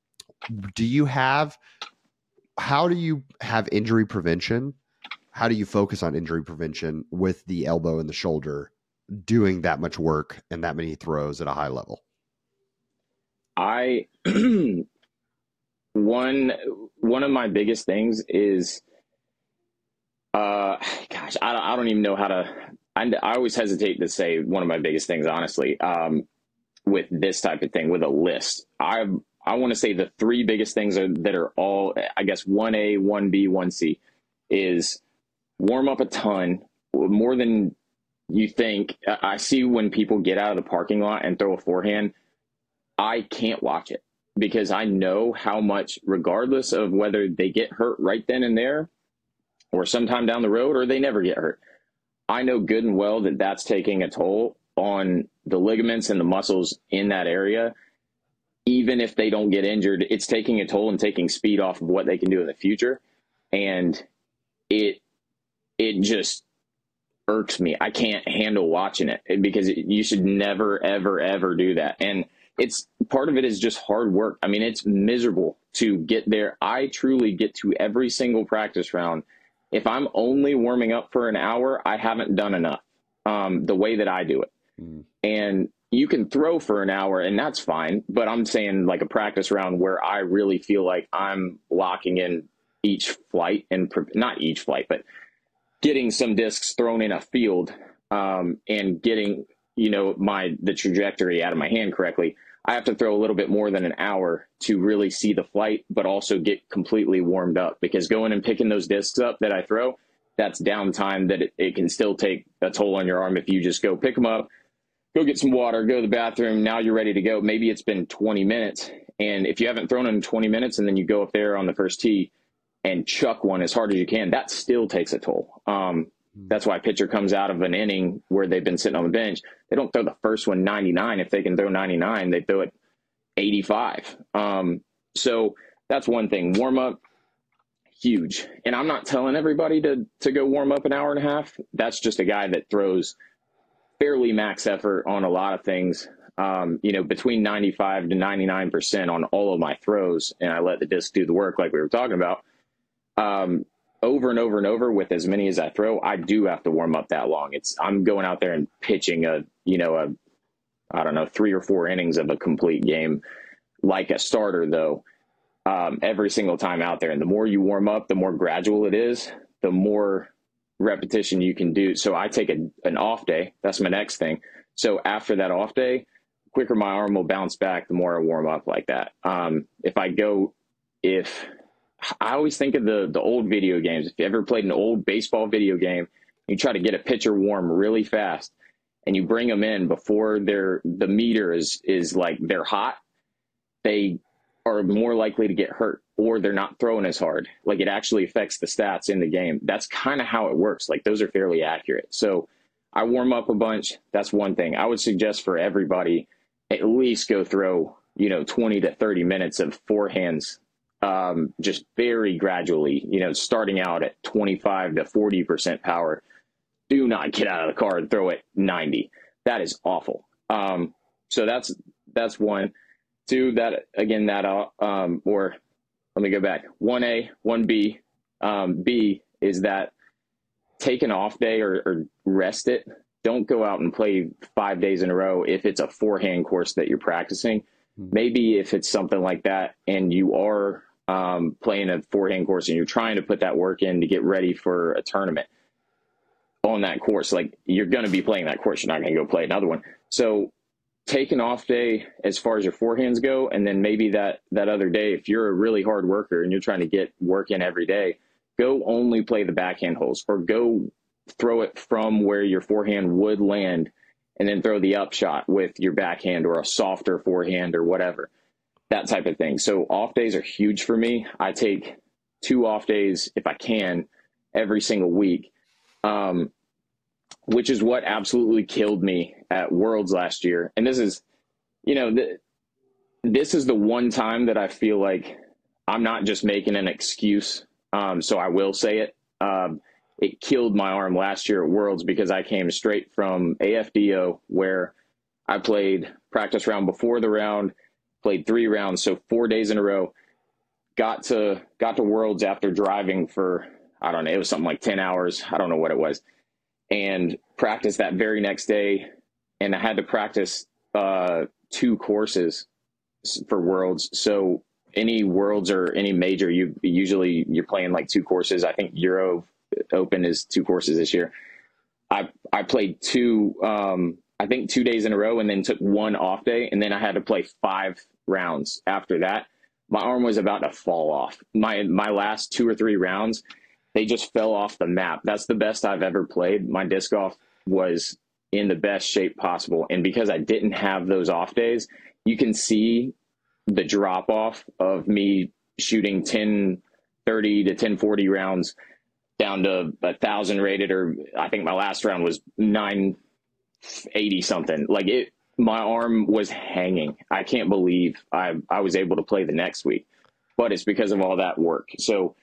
Do you have, how do you have injury prevention? How do you focus on injury prevention with the elbow and the shoulder doing that much work and that many throws at a high level? I, one, one of my biggest things is, uh, gosh, I don't, I don't even know how to, I, I always hesitate to say one of my biggest things, honestly, um, with this type of thing, with a list. I I want to say the three biggest things are, that are all, I guess, one A, one B, one C, is warm up a ton, more than you think. I see when people get out of the parking lot and throw a forehand, I can't watch it because I know how much, regardless of whether they get hurt right then and there or sometime down the road or they never get hurt, I know good and well that that's taking a toll on the ligaments and the muscles in that area. Even if they don't get injured, it's taking a toll and taking speed off of what they can do in the future. and it it just irks me. I can't handle watching it because it, you should never, ever, ever do that. And it's part of it is just hard work. I mean, it's miserable to get there. I truly get to every single practice round. If I'm only warming up for an hour, I haven't done enough um, the way that I do it. Mm. And you can throw for an hour and that's fine. But I'm saying like a practice round where I really feel like I'm locking in each flight and pre- not each flight, but getting some discs thrown in a field um, and getting, you know, my, the trajectory out of my hand correctly. I have to throw a little bit more than an hour to really see the flight, but also get completely warmed up, because going and picking those discs up that I throw, that's downtime that it, it can still take a toll on your arm. If you just go pick them up, go get some water, go to the bathroom, now you're ready to go. Maybe it's been twenty minutes. And if you haven't thrown in twenty minutes and then you go up there on the first tee and chuck one as hard as you can, that still takes a toll. Um, that's why a pitcher comes out of an inning where they've been sitting on the bench. They don't throw the first one ninety-nine. If they can throw ninety-nine, they throw it eighty-five. Um, so that's one thing. Warm up, huge. And I'm not telling everybody to, to go warm up an hour and a half. That's just a guy that throws fairly max effort on a lot of things. Um, you know, between ninety-five to ninety-nine percent on all of my throws, and I let the disc do the work like we were talking about. Um, over and over and over with as many as I throw, I do have to warm up that long. It's, I'm going out there and pitching a, you know, a, I don't know, three or four innings of a complete game like a starter though, um, every single time out there. And the more you warm up, the more gradual it is, the more repetition you can do. So I take a, an off day. That's my next thing. So after that off day, quicker my arm will bounce back, the more I warm up like that. Um, if I go, if, I always think of the the old video games. If you ever played an old baseball video game, you try to get a pitcher warm really fast and you bring them in before they're, the meter is, is like they're hot, they are more likely to get hurt, or they're not throwing as hard. Like it actually affects the stats in the game. That's kind of how it works. Like those are fairly accurate. So I warm up a bunch. That's one thing. I would suggest for everybody, at least go throw, you know, twenty to thirty minutes of forehands. Um, just very gradually, you know, starting out at twenty-five to forty percent power. Do not get out of the car and throw it ninety. That is awful. Um, so that's, that's one. Two, that again, that, uh, um, or let me go back. one A, one B, um, B is that take an off day or, or rest it. Don't go out and play five days in a row if it's a forehand course that you're practicing. Maybe if it's something like that and you are um, playing a forehand course and you're trying to put that work in to get ready for a tournament on that course, like you're going to be playing that course. You're not going to go play another one. So take an off day as far as your forehands go. And then maybe that, that other day, if you're a really hard worker and you're trying to get work in every day, go only play the backhand holes, or go throw it from where your forehand would land and then throw the upshot with your backhand or a softer forehand or whatever, that type of thing. So off days are huge for me. I take two off days if I can every single week, um, which is what absolutely killed me at Worlds last year. And this is, you know, th- this is the one time that I feel like I'm not just making an excuse. Um, so I will say it. Um, It killed my arm last year at Worlds because I came straight from A F D O, where I played practice round before the round, played three rounds, so four days in a row. Got to got to Worlds after driving for, I don't know, it was something like ten hours. I don't know what it was. And practiced that very next day. And I had to practice uh, two courses for Worlds. So any Worlds or any major, you usually you're playing like two courses. I think Euro Open is two courses this year. I I played two, um, I think two days in a row, and then took one off day, and then I had to play five rounds after that. My arm was about to fall off. My my last two or three rounds, they just fell off the map. That's the best I've ever played. My disc golf was in the best shape possible, and because I didn't have those off days, you can see the drop off of me shooting ten thirty to ten forty rounds down to a thousand rated, or I think my last round was nine eighty something. Like it, my arm was hanging. I can't believe I, I was able to play the next week, but it's because of all that work. So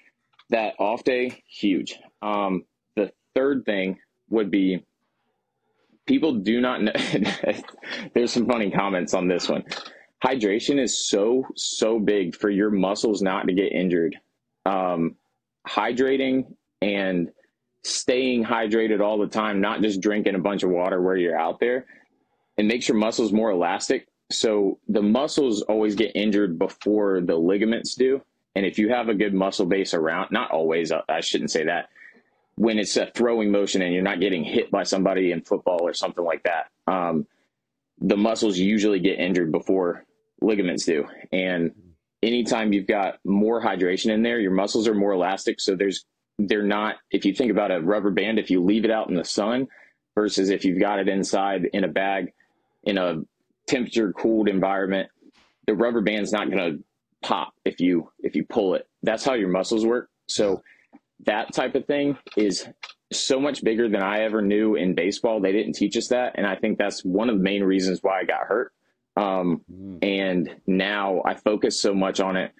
that off day, huge. Um, the third thing would be people do not know. There's some funny comments on this one. Hydration is so, so big for your muscles not to get injured. Um, hydrating and staying hydrated all the time, not just drinking a bunch of water where you're out there, it makes your muscles more elastic. So the muscles always get injured before the ligaments do. And if you have a good muscle base around, not always, I shouldn't say that, when it's a throwing motion and you're not getting hit by somebody in football or something like that, um, the muscles usually get injured before ligaments do. And anytime you've got more hydration in there, your muscles are more elastic. So there's, they're not, if you think about a rubber band, if you leave it out in the sun versus if you've got it inside in a bag in a temperature cooled environment, the rubber band's not going to pop if you, if you pull it. That's how your muscles work. So that type of thing is so much bigger than I ever knew in baseball. They didn't teach us that. And I think that's one of the main reasons why I got hurt. Um, mm. And now I focus so much on it.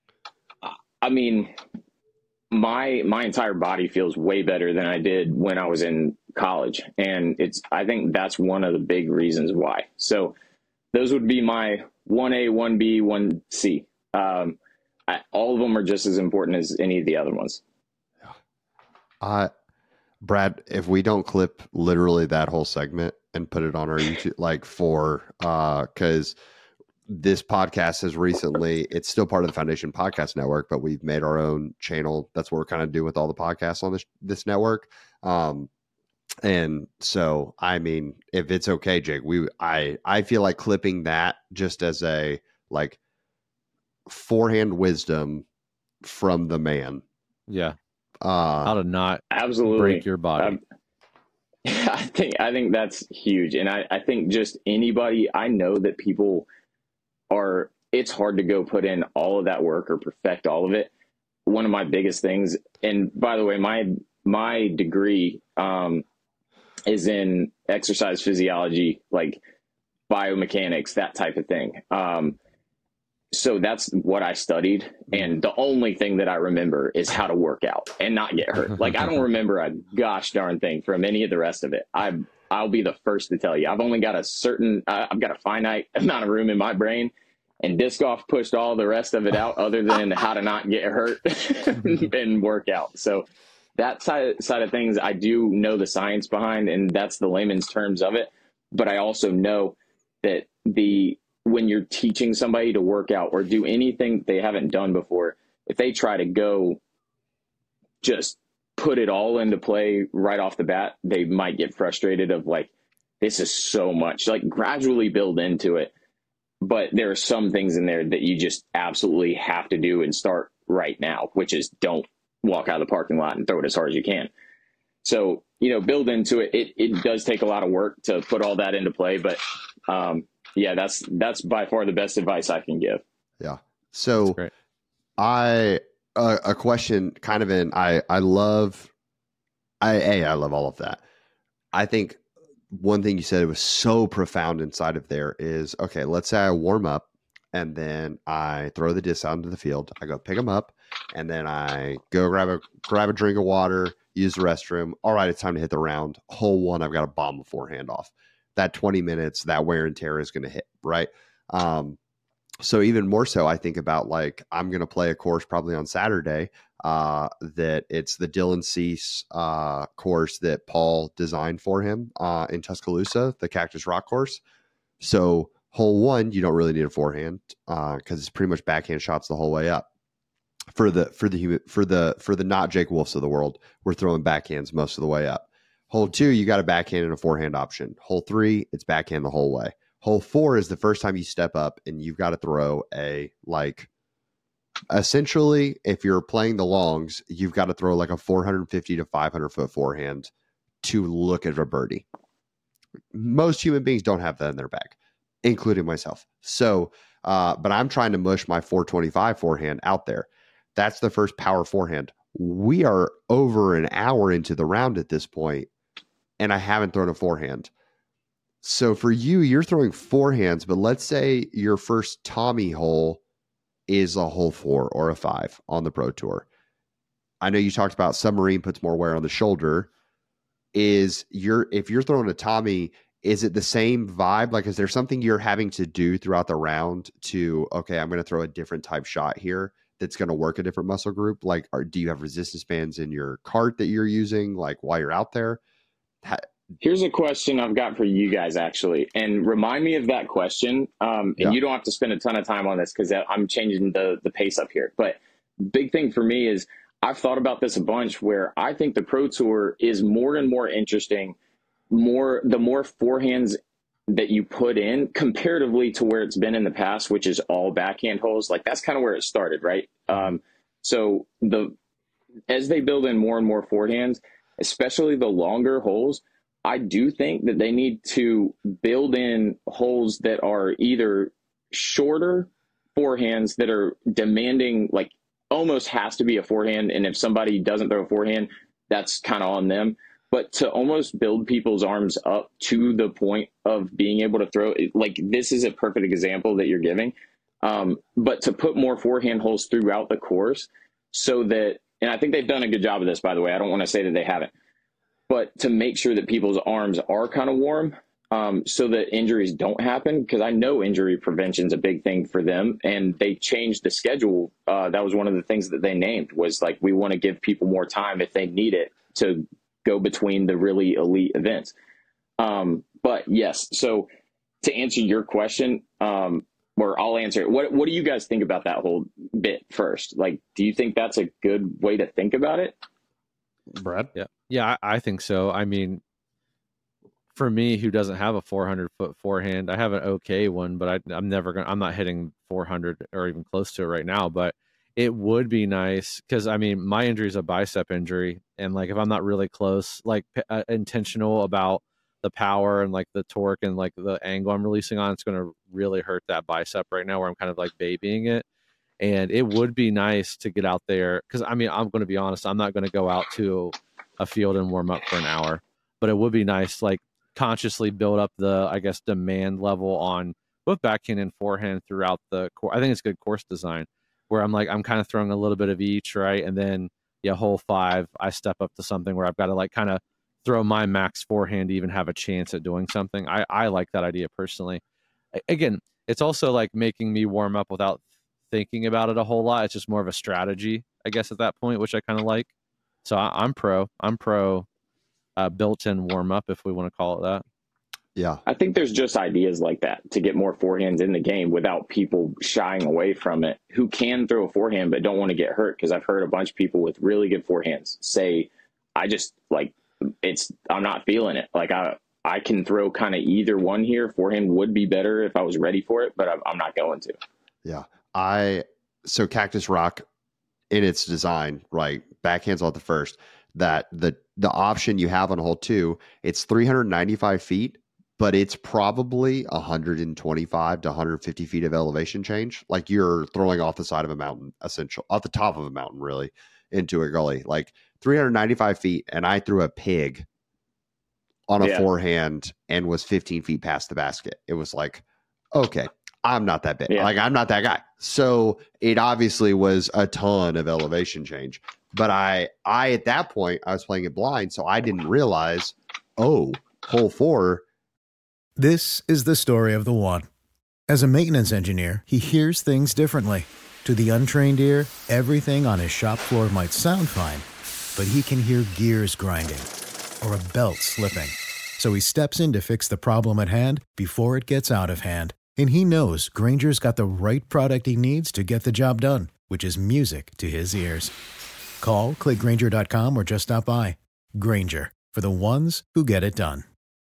I mean, my, my entire body feels way better than I did when I was in college. And it's, I think that's one of the big reasons why. So those would be my one A, one B, one C. Um, I, all of them are just as important as any of the other ones. Uh, Brad, if we don't clip literally that whole segment and put it on our YouTube, like for, uh, cause this podcast has recently, it's still part of the Foundation Podcast Network, but we've made our own channel. That's what we're kind of doing with all the podcasts on this, this network. Um, and so, I mean, if it's okay, Jake, we, I, I feel like clipping that just as a, like, forehand wisdom from the man. Yeah. Uh, How to not absolutely break your body. Um, I think I think that's huge. And I, I think just anybody, I know that people are, it's hard to go put in all of that work or perfect all of it. One of my biggest things, and by the way, my my degree um, is in exercise physiology, like biomechanics, that type of thing. Um, So that's what I studied. And the only thing that I remember is how to work out and not get hurt. Like, I don't remember a gosh darn thing from any of the rest of it. I, I'll be the first to tell you, I've only got a certain, uh, I've got a finite amount of room in my brain, and disc golf pushed all the rest of it out other than how to not get hurt and work out. So that side, side of things, I do know the science behind, and that's the layman's terms of it. But I also know that the, when you're teaching somebody to work out or do anything they haven't done before, if they try to go just put it all into play right off the bat, they might get frustrated of like, this is so much, like gradually build into it. But there are some things in there that you just absolutely have to do and start right now, which is don't walk out of the parking lot and throw it as hard as you can. So, you know, build into it. It, it does take a lot of work to put all that into play, but, um, yeah, that's that's by far the best advice I can give. Yeah. So I uh, a question kind of in I I love I a I love all of that. I think one thing you said was so profound inside of there is, okay, let's say I warm up and then I throw the disc out into the field. I go pick them up and then I go grab a grab a drink of water, use the restroom. All right, it's time to hit the round. Hole one, I've got to bomb a forehand off. That twenty minutes, that wear and tear is going to hit, right? Um, so even more so, I think about like, I'm going to play a course probably on Saturday uh, that it's the Dylan Cease uh, course that Paul designed for him uh, in Tuscaloosa, the Cactus Rock course. So hole one, you don't really need a forehand because uh, it's pretty much backhand shots the whole way up. For the for the for the for the not Jake Wolfs of the world, we're throwing backhands most of the way up. Hole two, you got a backhand and a forehand option. Hole three, it's backhand the whole way. Hole four is the first time you step up and you've got to throw a, like, essentially, if you're playing the longs, you've got to throw like a four fifty to five hundred foot forehand to look at a birdie. Most human beings don't have that in their bag, including myself. So, uh, but I'm trying to mush my four twenty-five forehand out there. That's the first power forehand. We are over an hour into the round at this point, and I haven't thrown a forehand. So for you, you're throwing forehands, but let's say your first Tommy hole is a hole four or a five on the Pro Tour. I know you talked about submarine puts more wear on the shoulder. Is you're if you're throwing a Tommy, is it the same vibe? Like, is there something you're having to do throughout the round to, okay, I'm going to throw a different type shot here that's going to work a different muscle group? Like, or do you have resistance bands in your cart that you're using, like while you're out there? Ha- Here's a question I've got for you guys, actually, and remind me of that question. Um, and Yeah. you don't have to spend a ton of time on this because I'm changing the the pace up here. But big thing for me is I've thought about this a bunch, where I think the Pro Tour is more and more interesting. More the more forehands that you put in comparatively to where it's been in the past, which is all backhand holes. Like, that's kind of where it started, right? Um, so the as they build in more and more forehands, especially the longer holes, I do think that they need to build in holes that are either shorter forehands that are demanding, like almost has to be a forehand. And if somebody doesn't throw a forehand, that's kind of on them. But to almost build people's arms up to the point of being able to throw, like, this is a perfect example that you're giving. Um, but to put more forehand holes throughout the course so that, and I think they've done a good job of this, by the way. I don't want to say that they haven't. But to make sure that people's arms are kind of warm um, so that injuries don't happen, because I know injury prevention is a big thing for them. And they changed the schedule. Uh, that was one of the things that they named, was like, we want to give people more time if they need it to go between the really elite events. Um, but yes, so to answer your question, um, or I'll answer it. What, what do you guys think about that whole bit first? Like, do you think that's a good way to think about it? Brad? Yeah. Yeah, I, I think so. I mean, for me, who doesn't have a four hundred foot forehand, I have an okay one, but I, I'm never going to, I'm not hitting four hundred or even close to it right now, but it would be nice because, I mean, my injury is a bicep injury. And like, if I'm not really close, like uh, intentional about the power and like the torque and like the angle I'm releasing on, it's going to really hurt that bicep right now where I'm kind of like babying it. And it would be nice to get out there because, I mean, I'm going to be honest, I'm not going to go out to a field and warm up for an hour, but it would be nice, like consciously build up the, I guess, demand level on both backhand and forehand throughout the course. I think it's good course design where I'm like, I'm kind of throwing a little bit of each, right? And then, yeah, hole five, I step up to something where I've got to like kind of throw my max forehand to even have a chance at doing something. I, I like that idea personally. Again, it's also like making me warm up without thinking about it a whole lot. It's just more of a strategy, I guess, at that point, which I kind of like. So I, I'm pro. I'm pro uh, built-in warm-up, if we want to call it that. Yeah. I think there's just ideas like that to get more forehands in the game without people shying away from it, who can throw a forehand but don't want to get hurt. Because I've heard a bunch of people with really good forehands say, I just, like, it's, I'm not feeling it. Like, I I can throw kind of either one here. Forehand would be better if I was ready for it, but I'm, I'm not going to. Yeah. I, so Cactus Rock in its design, right? Backhands on the first, that the, the option you have on hole two, it's three hundred ninety-five feet, but it's probably one hundred twenty-five to one hundred fifty feet of elevation change. Like you're throwing off the side of a mountain, essential off the top of a mountain, really, into a gully, like three hundred ninety-five feet. And I threw a pig on a Yeah. forehand and was fifteen feet past the basket. It was like, okay, I'm not that big. Yeah. Like I'm not that guy. So it obviously was a ton of elevation change, but I, I, at that point I was playing it blind. So I didn't realize, oh, hole four. This is the story of the one. As a maintenance engineer, he hears things differently. To the untrained ear, everything on his shop floor might sound fine, but he can hear gears grinding or a belt slipping. So he steps in to fix the problem at hand before it gets out of hand. And he knows Grainger's got the right product he needs to get the job done, which is music to his ears. Call, click Grainger dot com, or just stop by. Grainger, for the ones who get it done.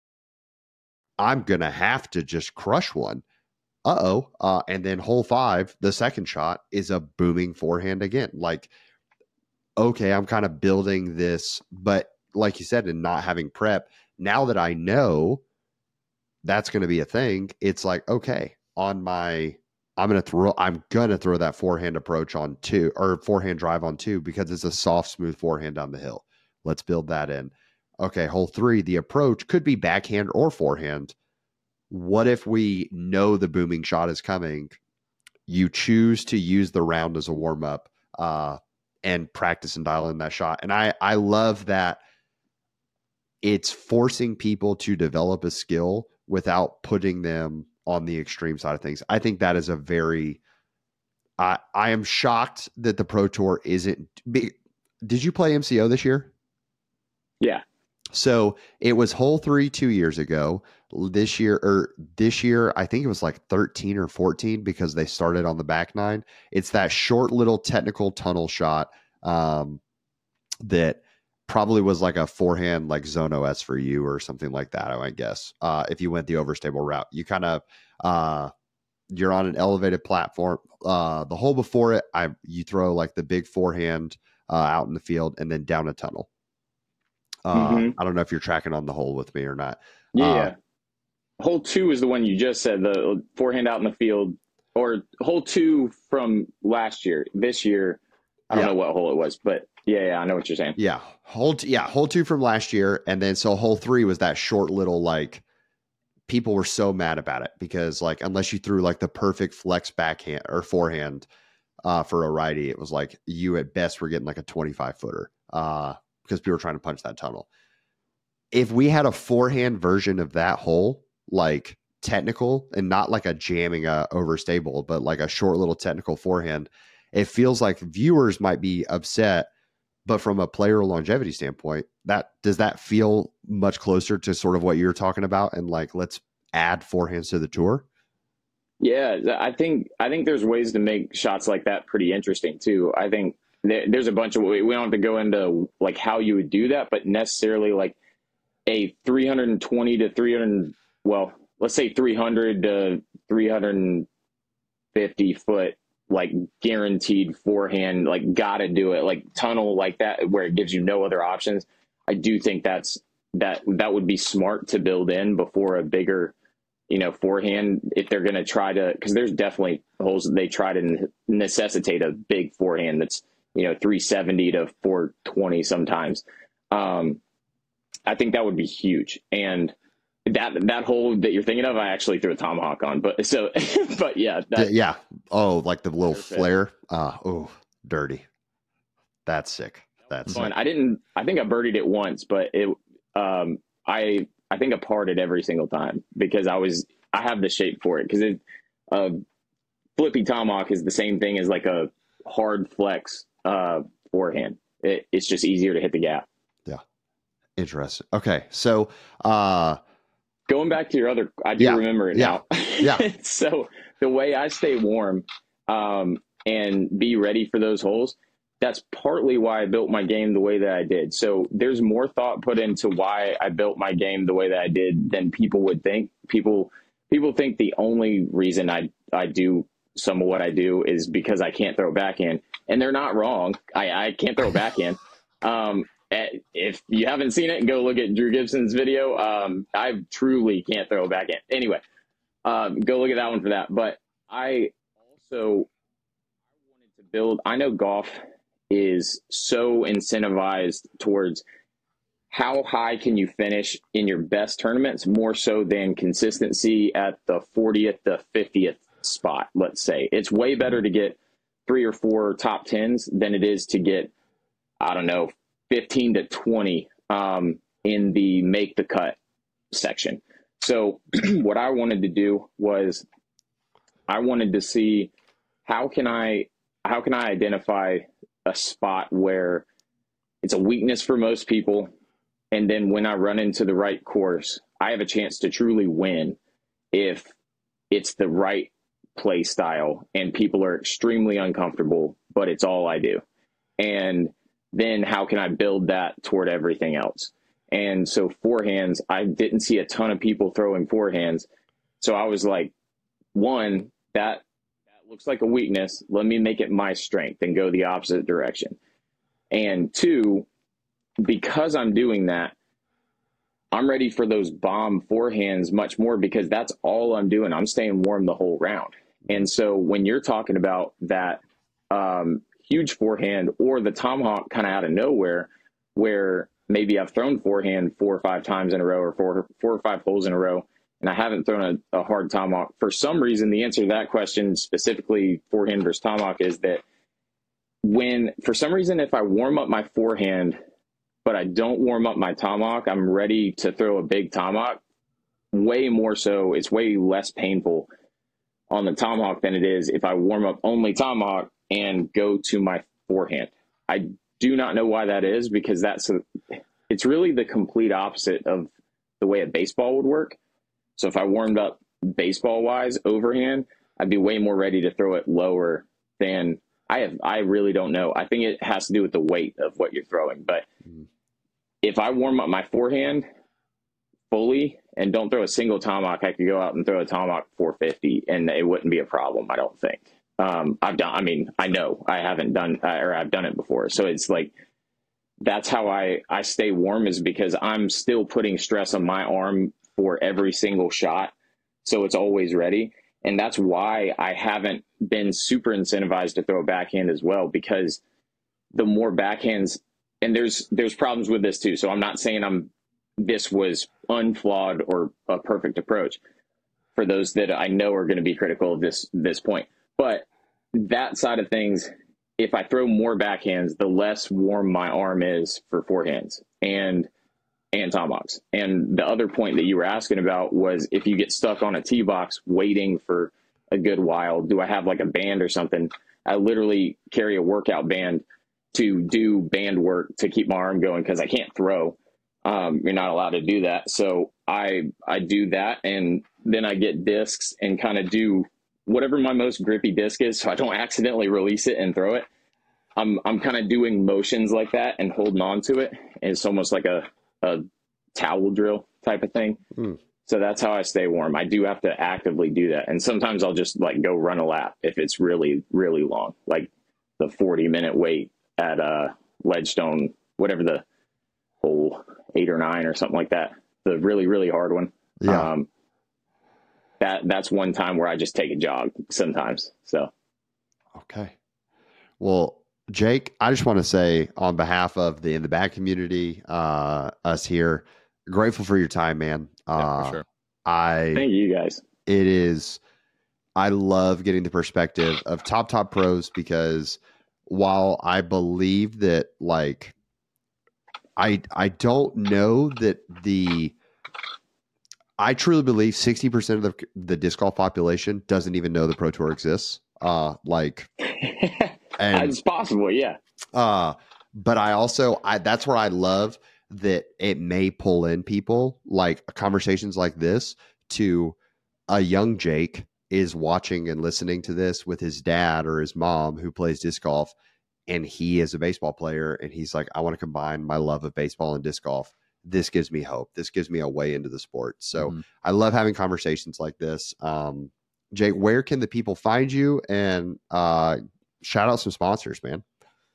I'm going to have to just crush one. Uh-oh. Uh, and then hole five, the second shot, is a booming forehand again. Like, okay, I'm kind of building this, but like you said, and not having prep, now that I know that's going to be a thing, it's like, okay, on my, I'm going to throw, I'm going to throw that forehand approach on two, or forehand drive on two, because it's a soft, smooth forehand down the hill. Let's build that in. Okay, hole three, the approach could be backhand or forehand. What if we know the booming shot is coming? You choose to use the round as a warm up, uh, and practice and dial in that shot. And I, I love that it's forcing people to develop a skill without putting them on the extreme side of things. I think that is a very, I, I am shocked that the Pro Tour isn't big. Did you play M C O this year? Yeah. So it was hole three two years ago. This year, or this year, I think it was like thirteen or fourteen because they started on the back nine. It's that short little technical tunnel shot um, that probably was like a forehand, like Zone O S for you or something like that, I might guess. Uh, if you went the overstable route, you kind of uh, you're on an elevated platform. Uh, the hole before it, I you throw like the big forehand uh, out in the field and then down a tunnel. Uh, mm-hmm. I don't know if you're tracking on the hole with me or not. Yeah. Uh, hole two is the one you just said, the forehand out in the field, or hole two from last year. This year, I don't yeah. know what hole it was, but yeah, yeah, I know what you're saying. Yeah. Hole, t- yeah, hole two from last year. And then so hole three was that short little, like, people were so mad about it because, like, unless you threw like the perfect flex backhand or forehand uh, for a righty, it was like you at best were getting like a twenty-five footer. Uh, because people were trying to punch that tunnel. If we had a forehand version of that hole, like technical and not like a jamming uh, overstable, but like a short little technical forehand, it feels like viewers might be upset. But from a player longevity standpoint, that does that feel much closer to sort of what you're talking about? And like, let's add forehands to the tour. Yeah, I think I think there's ways to make shots like that pretty interesting too. I think there's a bunch of, we don't have to go into like how you would do that, but necessarily like a three twenty to three hundred, well, let's say three hundred to three fifty foot, like guaranteed forehand, like gotta do it, like tunnel like that, where it gives you no other options. I do think that's, that, that would be smart to build in before a bigger, you know, forehand, if they're going to try to, because there's definitely holes that they try to necessitate a big forehand that's, you know, three seventy to four twenty sometimes. Um, I think that would be huge. And that, that hole that you're thinking of, I actually threw a tomahawk on, but so, but yeah. That, yeah. Oh, like the little flare. Uh, oh, dirty. That's sick. That's fun. Sick. I didn't, I think I birdied it once, but it, um, I, I think I parted every single time because I was, I have the shape for it. Cause it, uh, flippy tomahawk is the same thing as like a hard flex uh forehand. It, it's just easier to hit the gap. Yeah. Interesting. Okay. So uh going back to your other, I do yeah, remember it yeah, now. Yeah. So the way I stay warm um and be ready for those holes, that's partly why I built my game the way that I did. So there's more thought put into why I built my game the way that I did than people would think. People people think the only reason I I do some of what I do is because I can't throw backhand, and they're not wrong. I, I can't throw backhand. Um, if you haven't seen it, go look at Drew Gibson's video. Um, I truly can't throw backhand. Anyway, um, go look at that one for that. But I also wanted to build. I know golf is so incentivized towards how high can you finish in your best tournaments, more so than consistency at the fortieth to fiftieth spot. Let's say it's way better to get three or four top tens than it is to get, I don't know, fifteen to twenty um, in the make the cut section. So what I wanted to do was I wanted to see how can I, how can I identify a spot where it's a weakness for most people. And then when I run into the right course, I have a chance to truly win if it's the right play style and people are extremely uncomfortable, but it's all I do. And then how can I build that toward everything else? And so forehands, I didn't see a ton of people throwing forehands. So I was like, one, that, that looks like a weakness. Let me make it my strength and go the opposite direction. And two, because I'm doing that, I'm ready for those bomb forehands much more because that's all I'm doing. I'm staying warm the whole round. And so when you're talking about that um, huge forehand or the tomahawk kind of out of nowhere, where maybe I've thrown forehand four or five times in a row or four, four or five holes in a row, and I haven't thrown a, a hard tomahawk. For some reason, the answer to that question, specifically forehand versus tomahawk, is that when, for some reason, if I warm up my forehand, but I don't warm up my tomahawk, I'm ready to throw a big tomahawk. Way more so, it's way less painful on the tomahawk than it is if I warm up only tomahawk and go to my forehand. I do not know why that is, because that's a, it's really the complete opposite of the way a baseball would work. So if I warmed up baseball wise overhand, I'd be way more ready to throw it lower than I have. I really don't know. I think it has to do with the weight of what you're throwing. But mm. if I warm up my forehand fully and don't throw a single tomahawk, I could go out and throw a tomahawk four fifty and it wouldn't be a problem, I don't think. Um, I've done, I mean, I know I haven't done, uh, or I've done it before. So it's like, that's how I, I stay warm, is because I'm still putting stress on my arm for every single shot. So it's always ready. And that's why I haven't been super incentivized to throw a backhand as well, because the more backhands, and there's, there's problems with this too. So I'm not saying I'm, this was unflawed or a perfect approach for those that I know are going to be critical of this, this point. But that side of things, if I throw more backhands, the less warm my arm is for forehands and and tomahawks. And the other point that you were asking about was, if you get stuck on a tee box waiting for a good while, do I have like a band or something? I literally carry a workout band to do band work to keep my arm going, because I can't throw. Um, you're not allowed to do that. So I I do that, and then I get discs and kind of do whatever my most grippy disc is, so I don't accidentally release it and throw it. I'm I'm kind of doing motions like that and holding on to it. And it's almost like a, a towel drill type of thing. Mm. So that's how I stay warm. I do have to actively do that. And sometimes I'll just like go run a lap if it's really, really long, like the forty minute wait at uh, Ledgestone, whatever the hole eight or nine or something like that. The really, really hard one. Yeah. Um, That that's one time where I just take a jog sometimes. So, okay. Well, Jake, I just want to say on behalf of the In the Bag community, uh, us here, grateful for your time, man. Uh, yeah, for sure. I thank you guys. It is. I love getting the perspective of top top pros, because while I believe that, like, I I don't know that the. I truly believe sixty percent of the, the disc golf population doesn't even know the Pro Tour exists. Uh, like, and, it's possible. Yeah. Uh, but I also, I, that's where I love that it may pull in people, like conversations like this, to a young Jake is watching and listening to this with his dad or his mom who plays disc golf. And he is a baseball player. And he's like, I want to combine my love of baseball and disc golf. This gives me hope. This gives me a way into the sport. So mm-hmm. I love having conversations like this. Um, Jake, where can the people find you? And uh, shout out some sponsors, man.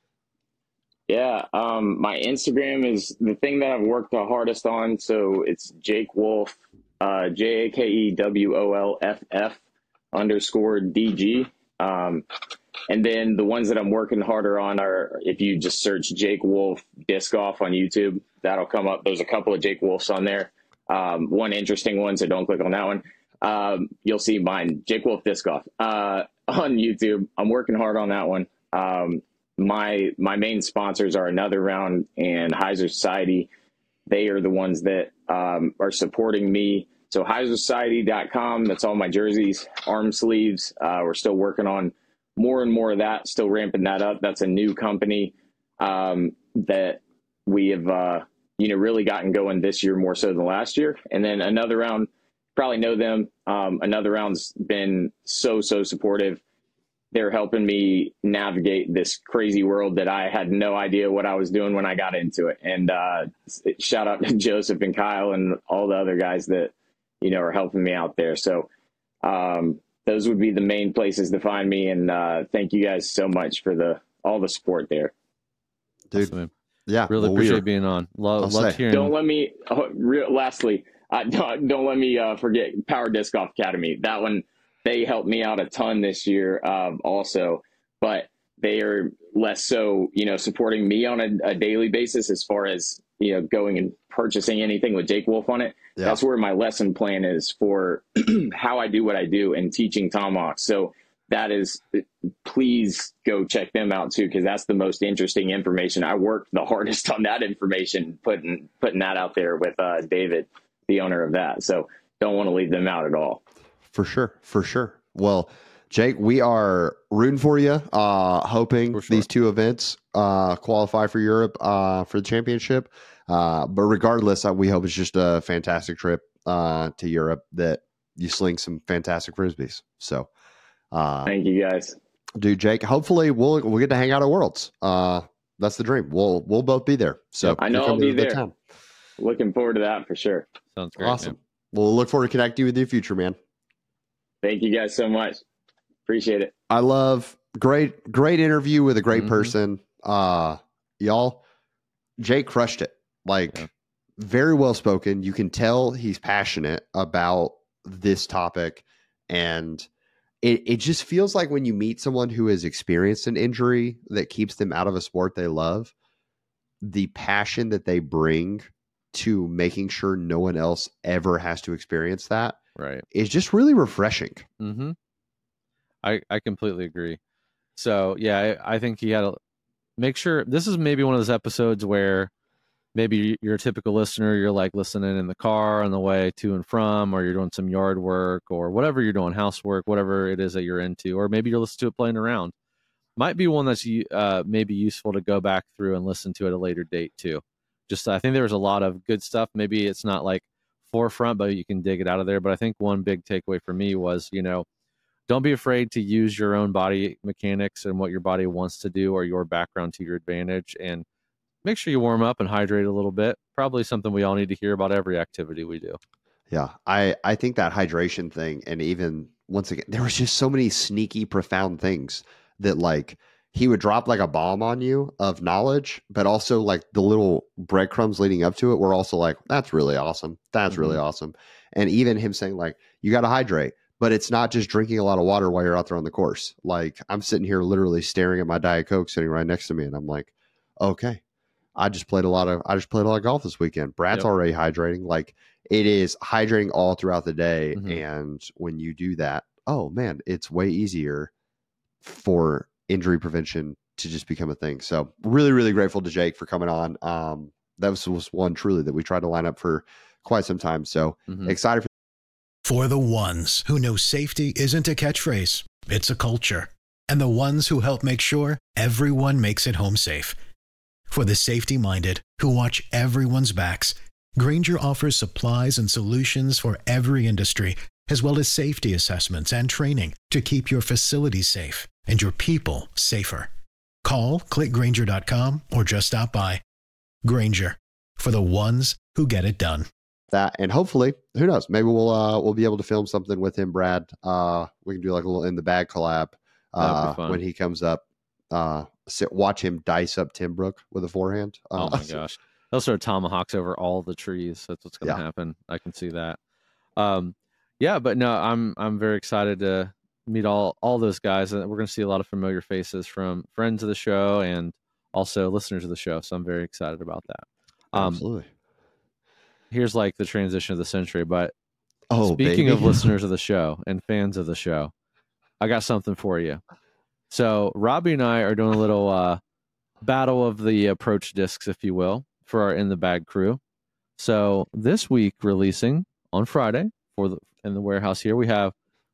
Yeah. Um, my Instagram is the thing that I've worked the hardest on. So it's Jake Wolff, uh, J A K E W O L F F underscore D G. Um, and then the ones that I'm working harder on are, if you just search Jake Wolff Disc Golf on YouTube, that'll come up. There's a couple of Jake Wolffs on there. Um, one interesting one, so don't click on that one. Um, you'll see mine, Jake Wolff Disc Golf, uh, on YouTube. I'm working hard on that one. Um, my, my main sponsors are Another Round and Heiser Society. They are the ones that, um, are supporting me. So heiser society dot com, that's all my jerseys, arm sleeves. Uh, we're still working on more and more of that, still ramping that up. That's a new company, um, that we have, uh, you know, really gotten going this year more so than last year. And then Another Round, probably know them. Um, Another Round's been so, so supportive. They're helping me navigate this crazy world that I had no idea what I was doing when I got into it. And uh, shout out to Joseph and Kyle and all the other guys that, you know, are helping me out there. So um, those would be the main places to find me. And uh, thank you guys so much for the all the support there. Dude, awesome. Yeah, really well, appreciate being on. Love, love hearing. Don't let me. Oh, re- lastly, uh, don't, don't let me uh, forget Power Disc Golf Academy. That one, they helped me out a ton this year, um, also. But they are less so, you know, supporting me on a, a daily basis as far as, you know, going and purchasing anything with Jake Wolff on it. Yeah. That's where my lesson plan is for how I do what I do and teaching tomahawks. So that is, please go check them out too, because that's the most interesting information. I worked the hardest on that information, putting putting that out there with uh, David, the owner of that. So don't want to leave them out at all. For sure, for sure. Well, Jake, we are rooting for you, uh, hoping For sure. these two events uh, qualify for Europe uh, for the championship. Uh, but regardless, uh, we hope it's just a fantastic trip uh, to Europe, that you sling some fantastic Frisbees. So. Uh, Thank you guys. Dude, Jake, hopefully we'll we'll get to hang out at Worlds. Uh, that's the dream. We'll we'll both be there. So I know you're I'll coming be to the there. town. Looking forward to that for sure. Sounds great. Awesome. Man. We'll look forward to connecting with you in the future, man. Thank you guys so much. Appreciate it. I love great great interview with a great Mhm. person. Uh, y'all, Jake crushed it. Like Yeah. very well spoken. You can tell he's passionate about this topic, and It it just feels like when you meet someone who has experienced an injury that keeps them out of a sport they love, the passion that they bring to making sure no one else ever has to experience that Right. is just really refreshing. Mm-hmm. I I completely agree. So yeah, I, I think he had to make sure this is maybe one of those episodes where maybe you're a typical listener, you're like listening in the car on the way to and from, or you're doing some yard work or whatever you're doing, housework, whatever it is that you're into, or maybe you're listening to it playing around. Might be one that's uh, maybe useful to go back through and listen to at a later date too. Just I think there was a lot of good stuff. Maybe it's not like forefront, but you can dig it out of there. But I think one big takeaway for me was, you know, don't be afraid to use your own body mechanics and what your body wants to do or your background to your advantage, and make sure you warm up and hydrate a little bit. Probably something we all need to hear about every activity we do. Yeah, I, I think that hydration thing, and even once again, there was just so many sneaky, profound things that like he would drop like a bomb on you of knowledge, but also like the little breadcrumbs leading up to it were also like, that's really awesome. That's Mm-hmm. really awesome. And even him saying like, you got to hydrate, but it's not just drinking a lot of water while you're out there on the course. Like I'm sitting here literally staring at my Diet Coke sitting right next to me, and I'm like, okay, I just played a lot of I just played a lot of golf this weekend. Brad's Yep. already hydrating. Like it is hydrating all throughout the day. Mhm. And when you do that, oh man, it's way easier for injury prevention to just become a thing. So really, really grateful to Jake for coming on. Um, that was, was one truly that we tried to line up for quite some time. So Mhm. excited for For the ones who know safety isn't a catchphrase, it's a culture. And the ones who help make sure everyone makes it home safe. For the safety-minded who watch everyone's backs, Grainger offers supplies and solutions for every industry, as well as safety assessments and training to keep your facilities safe and your people safer. Call, click Grainger dot com, or just stop by. Grainger, for the ones who get it done. that. And hopefully, who knows, maybe we'll, uh, we'll be able to film something with him, Brad. Uh, we can do like a little in the bag collab, That'd be uh, fun. when he comes up, uh, sit, watch him dice up Tim Brook with a forehand. Uh, Oh my gosh. They'll throw tomahawks over all the trees. That's what's going to Yeah. happen. I can see that. Um, yeah, but no, I'm I'm very excited to meet all all those guys, and we're going to see a lot of familiar faces from friends of the show and also listeners of the show. So I'm very excited about that. Um, Absolutely. here's like the transition of the century, but Oh, speaking baby. of listeners of the show and fans of the show, I got something for you. So Robbie and I are doing a little uh, battle of the approach discs, if you will, for our In the Bag crew. So this week, releasing on Friday for the in the warehouse here, we have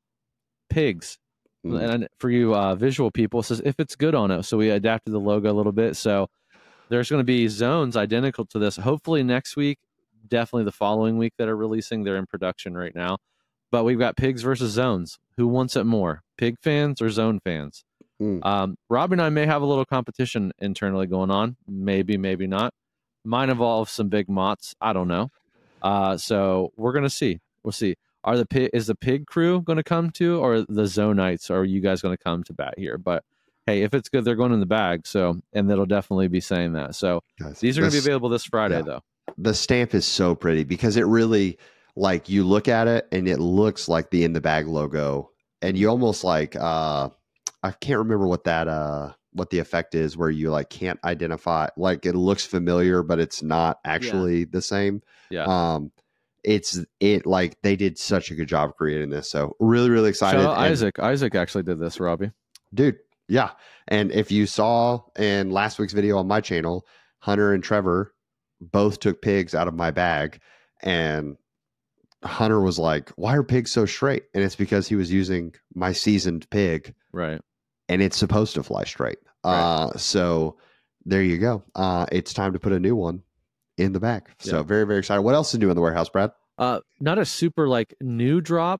pigs. Mm. And for you uh, visual people, it says if it's good on it. So we adapted the logo a little bit. So there's going to be zones identical to this. Hopefully next week, definitely the following week that are releasing. They're in production right now. But we've got pigs versus zones. Who wants it more? Pig fans or zone fans? Mm. Um, Rob and I may have a little competition internally going on. Maybe, maybe not. Mine involves some big motts. I don't know. Uh, so we're gonna see. We'll see. Are the pig is the pig crew going to come to, or the Zonites? Or are you guys going to come to bat here? But hey, if it's good, they're going in the bag. So, and they'll definitely be saying that. So Guys, these are going to be this- available this Friday, yeah. though. The stamp is so pretty because it really, like, you look at it and it looks like the In the Bag logo, and you almost like, uh, I can't remember what that, uh, what the effect is where you like can't identify, like it looks familiar, but it's not actually the same. Yeah. Um, it's it like they did such a good job creating this. So really, really excited. Shout out And, Isaac. Isaac actually did this, Robbie. dude. Yeah. And if you saw in last week's video on my channel, Hunter and Trevor both took pigs out of my bag, and Hunter was like, why are pigs so straight? And it's because he was using my seasoned pig, Right. and it's supposed to fly straight. Right. Uh, so there you go. Uh, it's time to put a new one in the bag. So Yeah. very, very excited. What else is new in the warehouse, Brad? Uh, not a super like new drop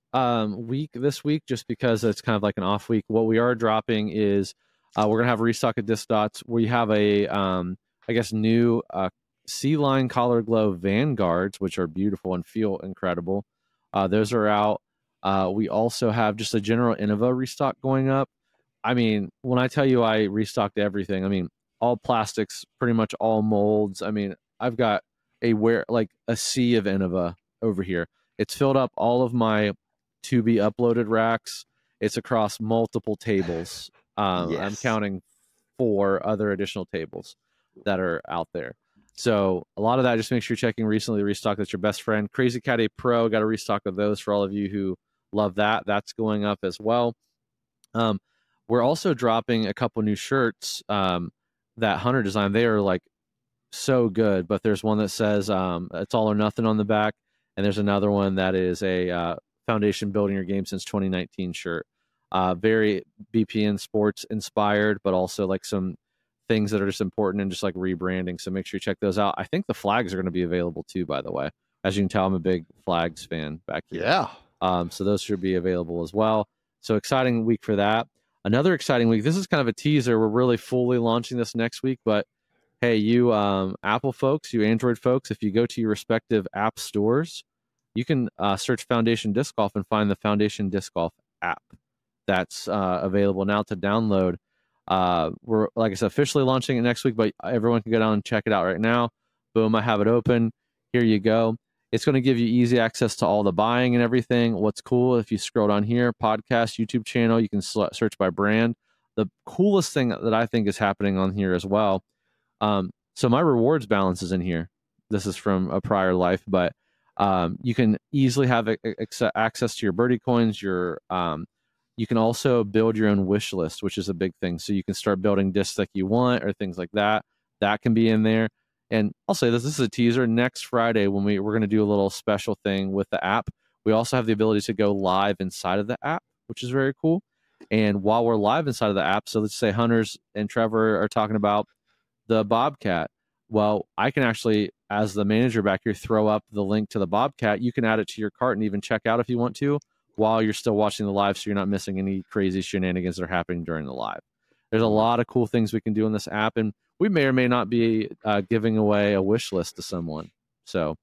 um, week this week, just because it's kind of like an off week. What we are dropping is uh, we're gonna have a restock of disc dots. We have a um, I guess new uh, Sea Line Collar Glow Vanguards, which are beautiful and feel incredible. Uh, those are out. Uh, we also have just a general Innova restock going up. I mean, when I tell you I restocked everything, I mean all plastics, pretty much all molds. I mean, I've got a where like a sea of Innova over here. It's filled up all of my to be uploaded racks. It's across multiple tables. Um, Yes. I'm counting four other additional tables that are out there. So a lot of that, just make sure you're checking recently restock. That's your best friend. Crazy Cat A Pro, got a restock of those for all of you who love that. That's going up as well. Um, we're also dropping a couple new shirts um, that Hunter designed. They are like so good, but there's one that says um, it's all or nothing on the back, and there's another one that is a uh, foundation building your game since twenty nineteen shirt. Uh, very B P N Sports inspired, but also like some things that are just important and just like rebranding. So make sure you check those out. I think the flags are going to be available too, by the way. As you can tell, I'm a big flags fan back here. Yeah. Um, so those should be available as well. So exciting week for that. Another exciting week. This is kind of a teaser. We're really fully launching this next week, but hey, you um, Apple folks, you Android folks, if you go to your respective app stores, you can uh, search Foundation Disc Golf and find the Foundation Disc Golf app that's uh, available now to download. Uh, we're, like I said, officially launching it next week, but everyone can go down and check it out right now. Boom, I have it open. Here you go. It's going to give you easy access to all the buying and everything. What's cool, if you scroll down here, podcast, YouTube channel, you can search by brand. The coolest thing that I think is happening on here as well. Um, so my rewards balance is in here. This is from a prior life, but um, you can easily have a, a, access to your birdie coins. Your um, you can also build your own wish list, which is a big thing. So you can start building discs like you want or things like that. That can be in there. And I'll say this, this is a teaser. Next Friday, when we, we're going to do a little special thing with the app, we also have the ability to go live inside of the app, which is very cool. And while we're live inside of the app, so let's say Hunters and Trevor are talking about the Bobcat. Well, I can actually, as the manager back here, throw up the link to the Bobcat. You can add it to your cart and even check out if you want to while you're still watching the live, so you're not missing any crazy shenanigans that are happening during the live. There's a lot of cool things we can do in this app, and we may or may not be uh, giving away a wish list to someone. So,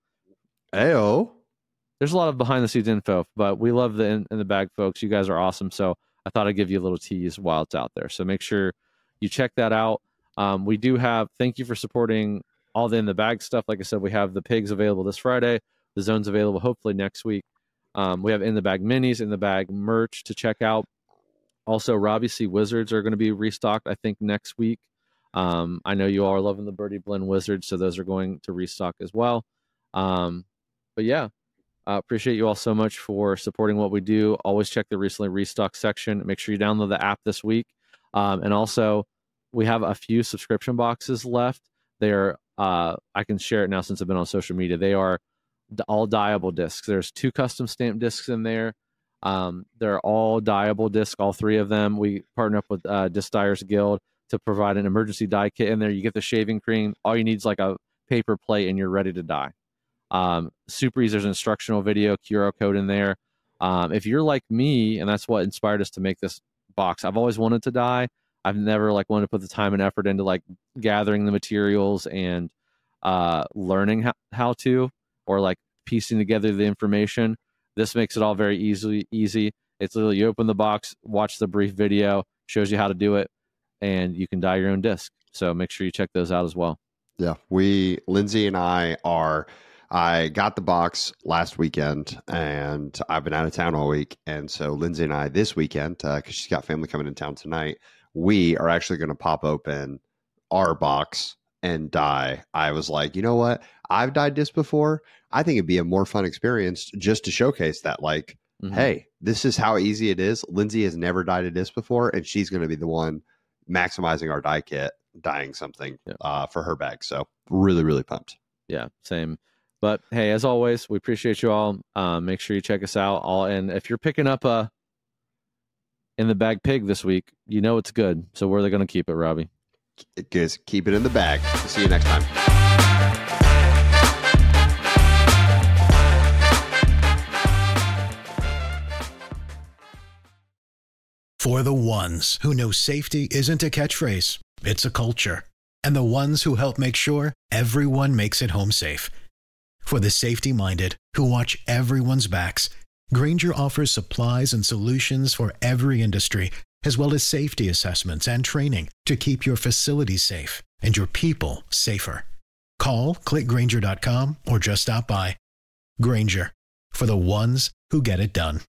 Ayo. there's a lot of behind the scenes info, but we love the in, in the bag folks. You guys are awesome. So I thought I'd give you a little tease while it's out there. So make sure you check that out. Um, we do have, thank you for supporting all the in the bag stuff. Like I said, we have the pigs available this Friday. The zone's available hopefully next week. Um, we have in the bag minis, in the bag merch to check out. Also, Robbie C Wizards are going to be restocked, I think, next week. Um, I know you all are loving the Birdie Blend Wizards, so those are going to restock as well. Um, but yeah, I uh, appreciate you all so much for supporting what we do. Always check the recently restocked section. Make sure you download the app this week. Um, and also, we have a few subscription boxes left. They are, uh, I can share it now since I've been on social media. They are all dyeable discs. There's two custom stamped discs in there. Um, they're all dyeable discs, all three of them. We partner up with uh, Disc Dyers Guild to provide an emergency dye kit in there. You get the shaving cream. All you need is like a paper plate and you're ready to dye. Um, super easy. There's an instructional video, Q R code in there. Um, if you're like me, and that's what inspired us to make this box, I've always wanted to dye. I've never like wanted to put the time and effort into like gathering the materials and uh, learning how, how to, or like piecing together the information. This makes it all very easily easy. It's literally you open the box, watch the brief video, shows you how to do it, and you can dye your own disc. So make sure you check those out as well. Yeah, we, Lindsay and I are, I got the box last weekend and I've been out of town all week. And so Lindsay and I this weekend, because uh, she's got family coming in town tonight, we are actually going to pop open our box and dye. I was like, you know what? I've dyed disc before, I think it'd be a more fun experience just to showcase that, like, mm-hmm. hey, this is how easy it is. Lindsay has never dyed a disc before, and she's going to be the one maximizing our dye kit, dyeing something yeah. uh, for her bag. So really, really pumped. Yeah, same. But hey, as always, we appreciate you all. Um, make sure you check us out. All and if you're picking up a in the bag pig this week, you know it's good. So where are they going to keep it, Robbie? Just keep it in the bag. See you next time. For the ones who know safety isn't a catchphrase, it's a culture. And the ones who help make sure everyone makes it home safe. For the safety-minded who watch everyone's backs, Grainger offers supplies and solutions for every industry, as well as safety assessments and training to keep your facilities safe and your people safer. Call, click Grainger dot com, or just stop by. Grainger, for the ones who get it done.